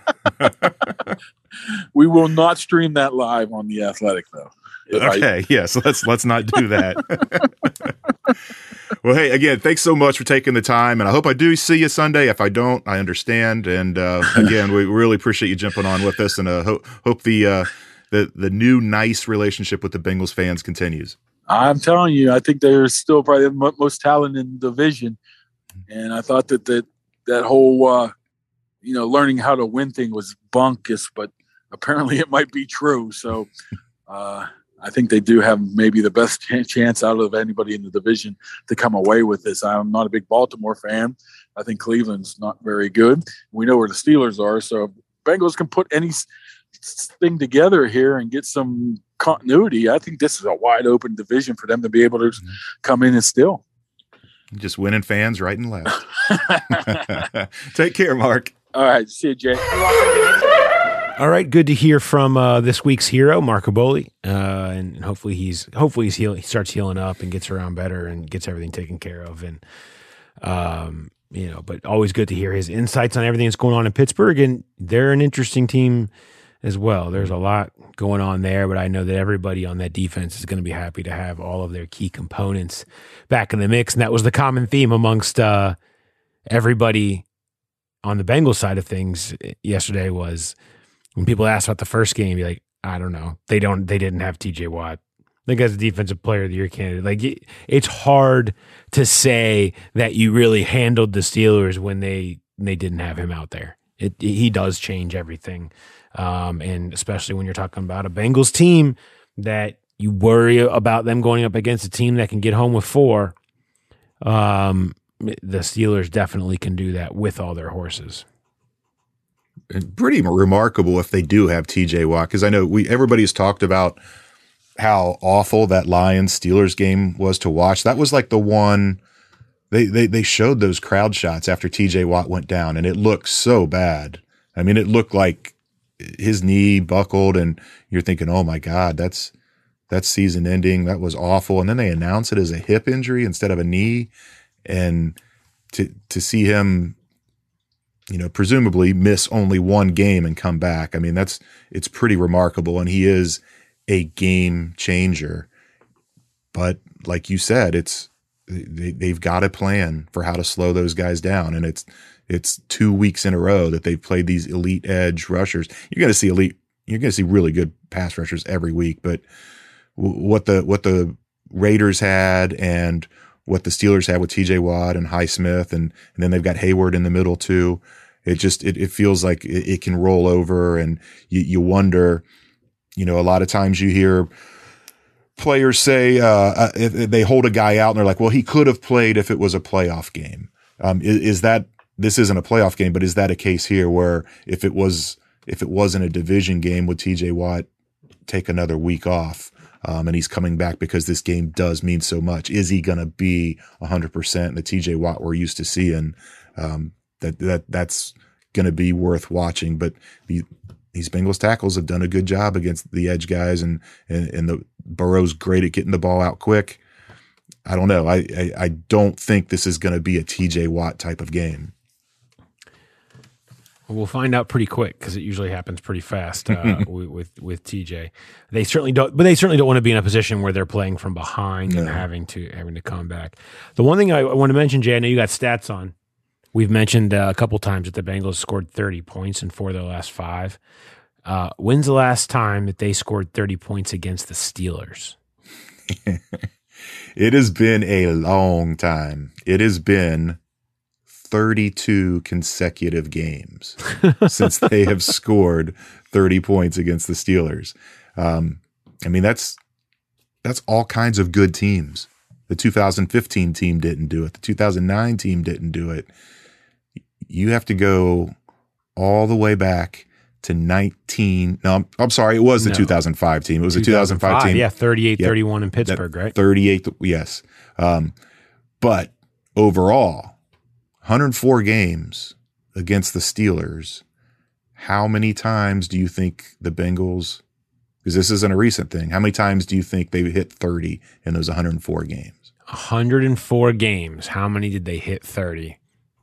We will not stream that live on The Athletic, though. Okay, yes, let's not do that. Well, hey, again, thanks so much for taking the time, and I hope I do see you Sunday. If I don't, I understand. And again, we really appreciate you jumping on with us, and hope the new nice relationship with the Bengals fans continues. I'm telling you, I think they're still probably the most talented in the division. And I thought that whole, learning how to win thing was bunkus, but apparently it might be true. So I think they do have maybe the best chance out of anybody in the division to come away with this. I'm not a big Baltimore fan. I think Cleveland's not very good. We know where the Steelers are. So Bengals can put any thing together here and get some continuity. I think this is a wide open division for them to be able to come in and still. Just winning fans right and left. Take care, Mark. All right. See you, Jay. All right, good to hear from this week's hero, Mark Aboli, and hopefully he starts healing up and gets around better and gets everything taken care of. And but always good to hear his insights on everything that's going on in Pittsburgh. And they're an interesting team as well. There's a lot going on there, but I know that everybody on that defense is going to be happy to have all of their key components back in the mix. And that was the common theme amongst everybody on the Bengals side of things yesterday was. When people ask about the first game, you're like, I don't know. They didn't have TJ Watt. I think as a defensive player of the year candidate, like it's hard to say that you really handled the Steelers when they didn't have him out there. He does change everything. And especially when you're talking about a Bengals team that you worry about them going up against a team that can get home with 4. The Steelers definitely can do that with all their horses. Pretty remarkable if they do have TJ Watt, because I know everybody's talked about how awful that Lions-Steelers game was to watch. That was like the one they showed those crowd shots after TJ Watt went down, and it looked so bad. I mean, it looked like his knee buckled, and you're thinking, oh my God, that's season ending. That was awful. And then they announce it as a hip injury instead of a knee, and to see him presumably miss only one game and come back. I mean, it's pretty remarkable. And he is a game changer, but like you said, they've got a plan for how to slow those guys down. And it's 2 weeks in a row that they've played these elite edge rushers. You're going to see really good pass rushers every week, but what the Raiders had and what the Steelers had with TJ Watt and Highsmith, and then they've got Hayward in the middle too. It feels like it can roll over, and you wonder, a lot of times you hear players say, if they hold a guy out and they're like, well, he could have played if it was a playoff game. This isn't a playoff game, but is that a case here where if it wasn't a division game, would TJ Watt take another week off? And he's coming back because this game does mean so much. Is he going to be 100% the TJ Watt we're used to seeing? That's going to be worth watching. But these Bengals tackles have done a good job against the edge guys, and the Burrow's great at getting the ball out quick. I don't know. I don't think this is going to be a TJ Watt type of game. We'll find out pretty quick because it usually happens pretty fast with TJ. They certainly don't want to be in a position where they're playing from behind and having to come back. The one thing I want to mention, Jay, I know you got stats on. We've mentioned a couple times that the Bengals scored 30 points in 4 of their last 5. When's the last time that they scored 30 points against the Steelers? It has been a long time. It has been 32 consecutive games since they have scored 30 points against the Steelers. I mean, that's all kinds of good teams. The 2015 team didn't do it. The 2009 team didn't do it. You have to go all the way back to 19. No, I'm sorry. It was the 2005 team. It was the 2005 team. Yeah, 38-31 in Pittsburgh, right? 38, yes. But overall, 104 games against the Steelers. How many times do you think the Bengals, because this isn't a recent thing, how many times do you think they hit 30 in those 104 games? 104 games. How many did they hit 30?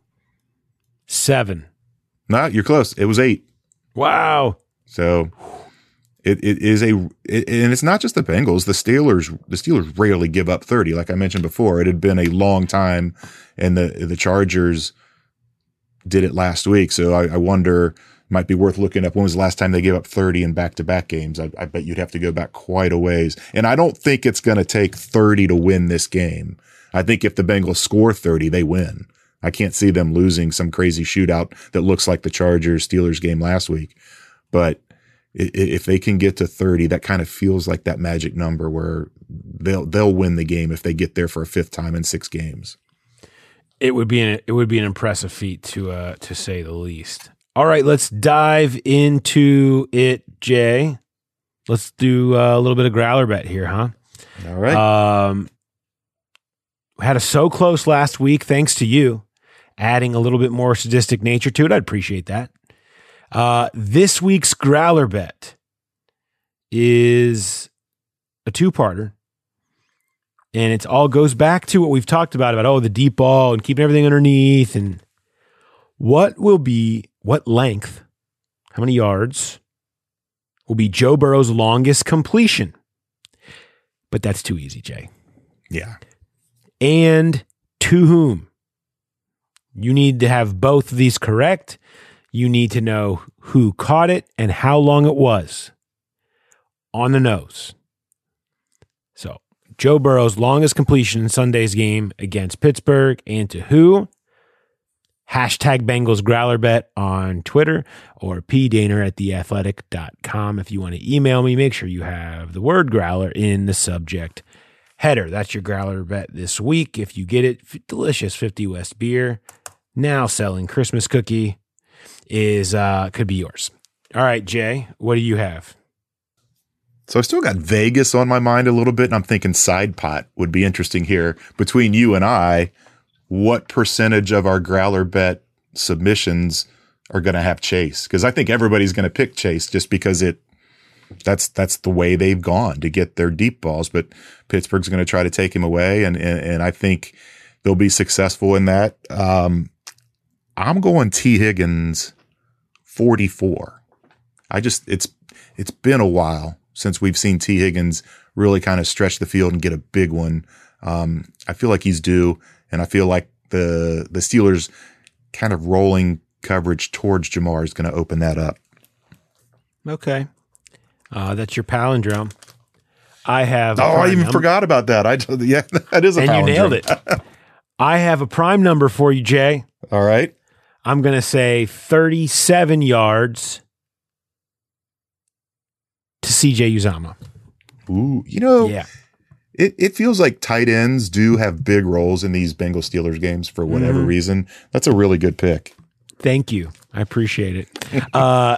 7. No, you're close. It was 8. Wow. So it is and it's not just the Bengals. The Steelers rarely give up 30. Like I mentioned before, it had been a long time, and the Chargers did it last week. So I wonder, Might be worth looking up when was the last time they gave up 30 in back-to-back games. I bet you'd have to go back quite a ways. And I don't think it's going to take 30 to win this game. I think if the Bengals score 30, they win. I can't see them losing some crazy shootout that looks like the Chargers-Steelers game last week. But if they can get to 30, that kind of feels like that magic number where they'll win the game if they get there for a fifth time in 6 games. It would be an impressive feat to say the least. All right, let's dive into it, Jay. Let's do a little bit of growler bet here, huh? All right. We had a so close last week, thanks to you adding a little bit more sadistic nature to it. I'd appreciate that. This week's growler bet is a 2-parter. And it all goes back to what we've talked about, the deep ball and keeping everything underneath. And what length, how many yards will be Joe Burrow's longest completion? But that's too easy, Jay. Yeah. And to whom? You need to have both of these correct. You need to know who caught it and how long it was. On the nose. So, Joe Burrow's longest completion in Sunday's game against Pittsburgh, and to who? Hashtag Bengals Growler Bet on Twitter or pdaner@theathletic.com. If you want to email me, make sure you have the word growler in the subject header. That's your growler bet this week. If you get it, delicious 50 West beer, now selling Christmas cookie, could be yours. All right, Jay, what do you have? So I still got Vegas on my mind a little bit, and I'm thinking side pot would be interesting here. Between you and I, what percentage of our growler bet submissions are going to have Chase? Because I think everybody's going to pick Chase just because that's the way they've gone to get their deep balls. But Pittsburgh's going to try to take him away, and I think they'll be successful in that. I'm going T. Higgins 44. It's been a while since we've seen T. Higgins really kind of stretch the field and get a big one. I feel like he's due, and I feel like the Steelers kind of rolling coverage towards Jamar is going to open that up. Okay. That's your palindrome. I have. I even forgot about that. That is a palindrome. And you nailed it. I have a prime number for you, Jay. All right. I'm going to say 37 yards to CJ Uzomah. Ooh, yeah. It feels like tight ends do have big roles in these Bengals Steelers games for whatever reason. That's a really good pick. Thank you. I appreciate it. I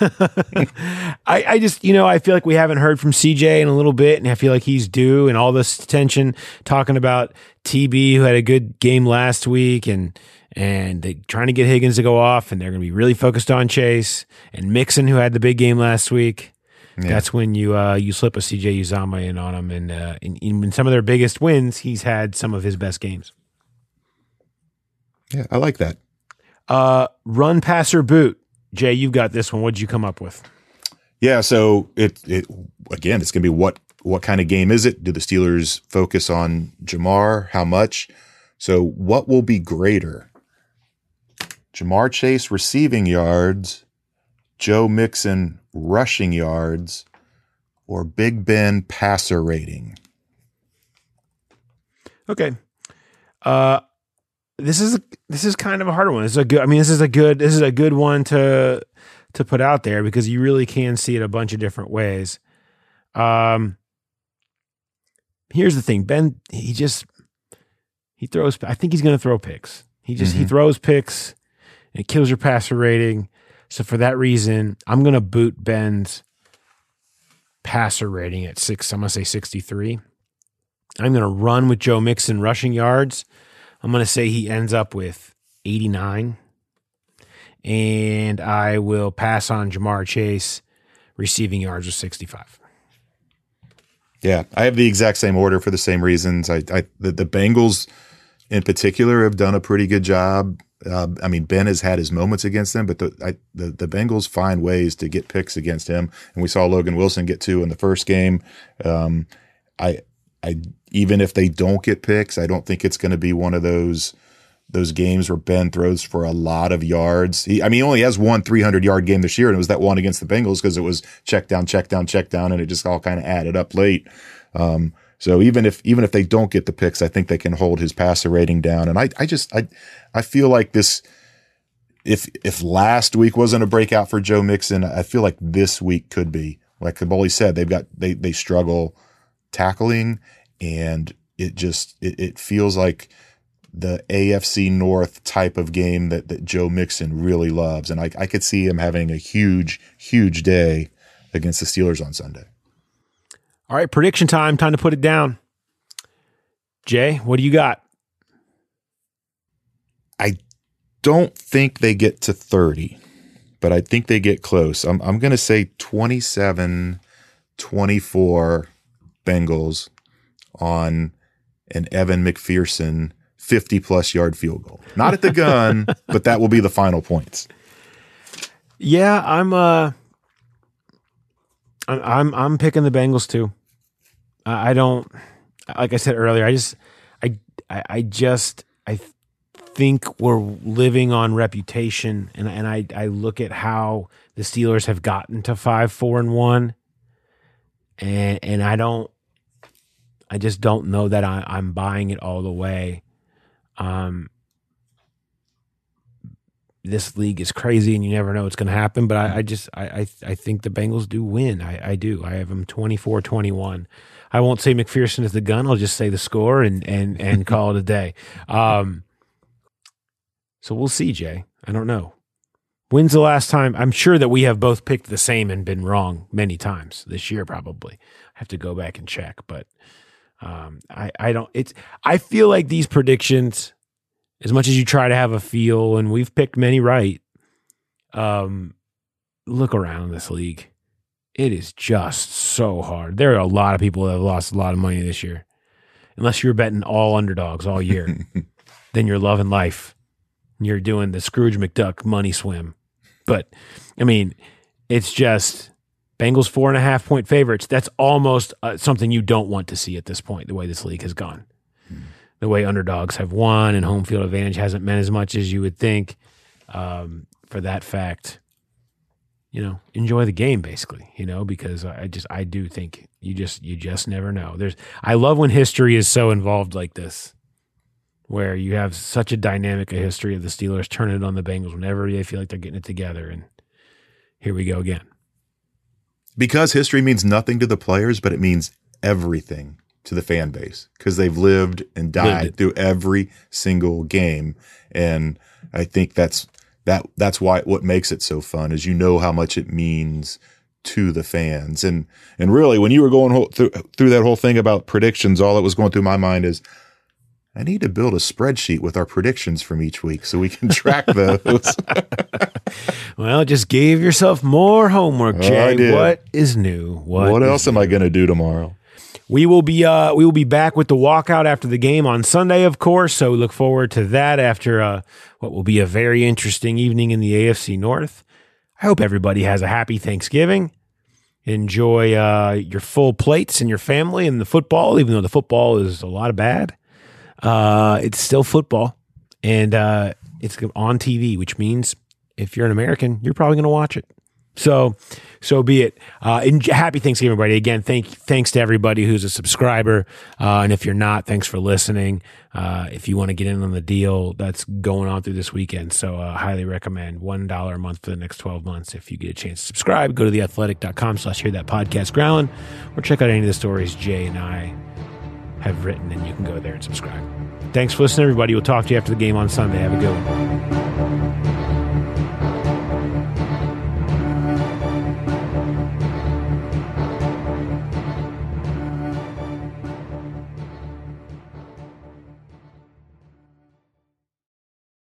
just, I feel like we haven't heard from CJ in a little bit, and I feel like he's due, and all this attention talking about TB, who had a good game last week, and they trying to get Higgins to go off, and they're going to be really focused on Chase and Mixon, who had the big game last week. Yeah. That's when you slip a CJ Uzomah in on him, and in some of their biggest wins, he's had some of his best games. Yeah, I like that. Run, pass, or boot. Jay, you've got this one. What'd you come up with? Yeah, so it's going to be what kind of game is it? Do the Steelers focus on Jamar? How much? So what will be greater? Jamar Chase receiving yards, Joe Mixon rushing yards, or Big Ben passer rating? Okay. This is kind of a harder one. This is a good one to put out there because you really can see it a bunch of different ways. Here's the thing. Ben, he throws, I think he's going to throw picks. He throws picks and it kills your passer rating. So for that reason, I'm going to boot Ben's passer rating at 6. I'm going to say 63. I'm going to run with Joe Mixon rushing yards. I'm going to say he ends up with 89. And I will pass on Jamar Chase receiving yards with 65. Yeah, I have the exact same order for the same reasons. The Bengals in particular have done a pretty good job. Ben has had his moments against them, but the Bengals find ways to get picks against him. And we saw Logan Wilson get 2 in the first game. I even if they don't get picks, I don't think it's going to be one of those those games where Ben throws for a lot of yards. He only has one 300-yard game this year, and it was that one against the Bengals because it was check down, and it just all kind of added up late. So even if they don't get the picks, I think they can hold his passer rating down. And I feel like this. If last week wasn't a breakout for Joe Mixon, I feel like this week could be. Like Kaboli said, they struggle tackling, and it feels like the AFC North type of game that Joe Mixon really loves. And I could see him having a huge, huge day against the Steelers on Sunday. All right, prediction time. Time to put it down. Jay, what do you got? I don't think they get to 30, but I think they get close. I'm going to say 27-24 Bengals on an Evan McPherson 50-plus yard field goal. Not at the gun, but that will be the final points. Yeah, I'm picking the Bengals too. I don't, like I said earlier, I think we're living on reputation, and I look at how the Steelers have gotten to 5-4-1, and I just don't know that I'm buying it all the way. This league is crazy, and you never know what's going to happen. But I think the Bengals do win. I do. I have them 24-21. I won't say McPherson is the gun. I'll just say the score and call it a day. So we'll see, Jay. I don't know. When's the last time? I'm sure that we have both picked the same and been wrong many times this year. Probably. I have to go back and check, but I don't. I feel like these predictions, as much as you try to have a feel, and we've picked many right. Look around this league. It is just so hard. There are a lot of people that have lost a lot of money this year. Unless you're betting all underdogs all year, then you're loving life. You're doing the Scrooge McDuck money swim. But, I mean, it's just Bengals 4.5-point favorites. That's almost something you don't want to see at this point, the way this league has gone. The way underdogs have won and home field advantage hasn't meant as much as you would think. For that fact, enjoy the game basically, because I do think you just never know. I love when history is so involved like this, where you have such a dynamic history of the Steelers turning it on the Bengals whenever they feel like they're getting it together. And here we go again. Because history means nothing to the players, but it means everything to the fan base, because they've lived and died through every single game. And I think that's why what makes it so fun is how much it means to the fans. And really, when you were going through that whole thing about predictions, all that was going through my mind is, I need to build a spreadsheet with our predictions from each week so we can track those. Well, just give yourself more homework, Jay. What is new? What else am I going to do tomorrow? We will be back with the walkout after the game on Sunday, of course. So we look forward to that after what will be a very interesting evening in the AFC North. I hope everybody has a happy Thanksgiving. Enjoy your full plates and your family and the football, even though the football is a lot of bad. It's still football, and it's on TV, which means if you're an American, you're probably going to watch it. So be it. And happy Thanksgiving, everybody. Again, thanks to everybody who's a subscriber. And if you're not, thanks for listening. If you want to get in on the deal that's going on through this weekend. So highly recommend $1 a month for the next 12 months. If you get a chance to subscribe, go to theathletic.com/hearthatpodcast, or check out any of the stories Jay and I have written, and you can go there and subscribe. Thanks for listening, everybody. We'll talk to you after the game on Sunday. Have a good one.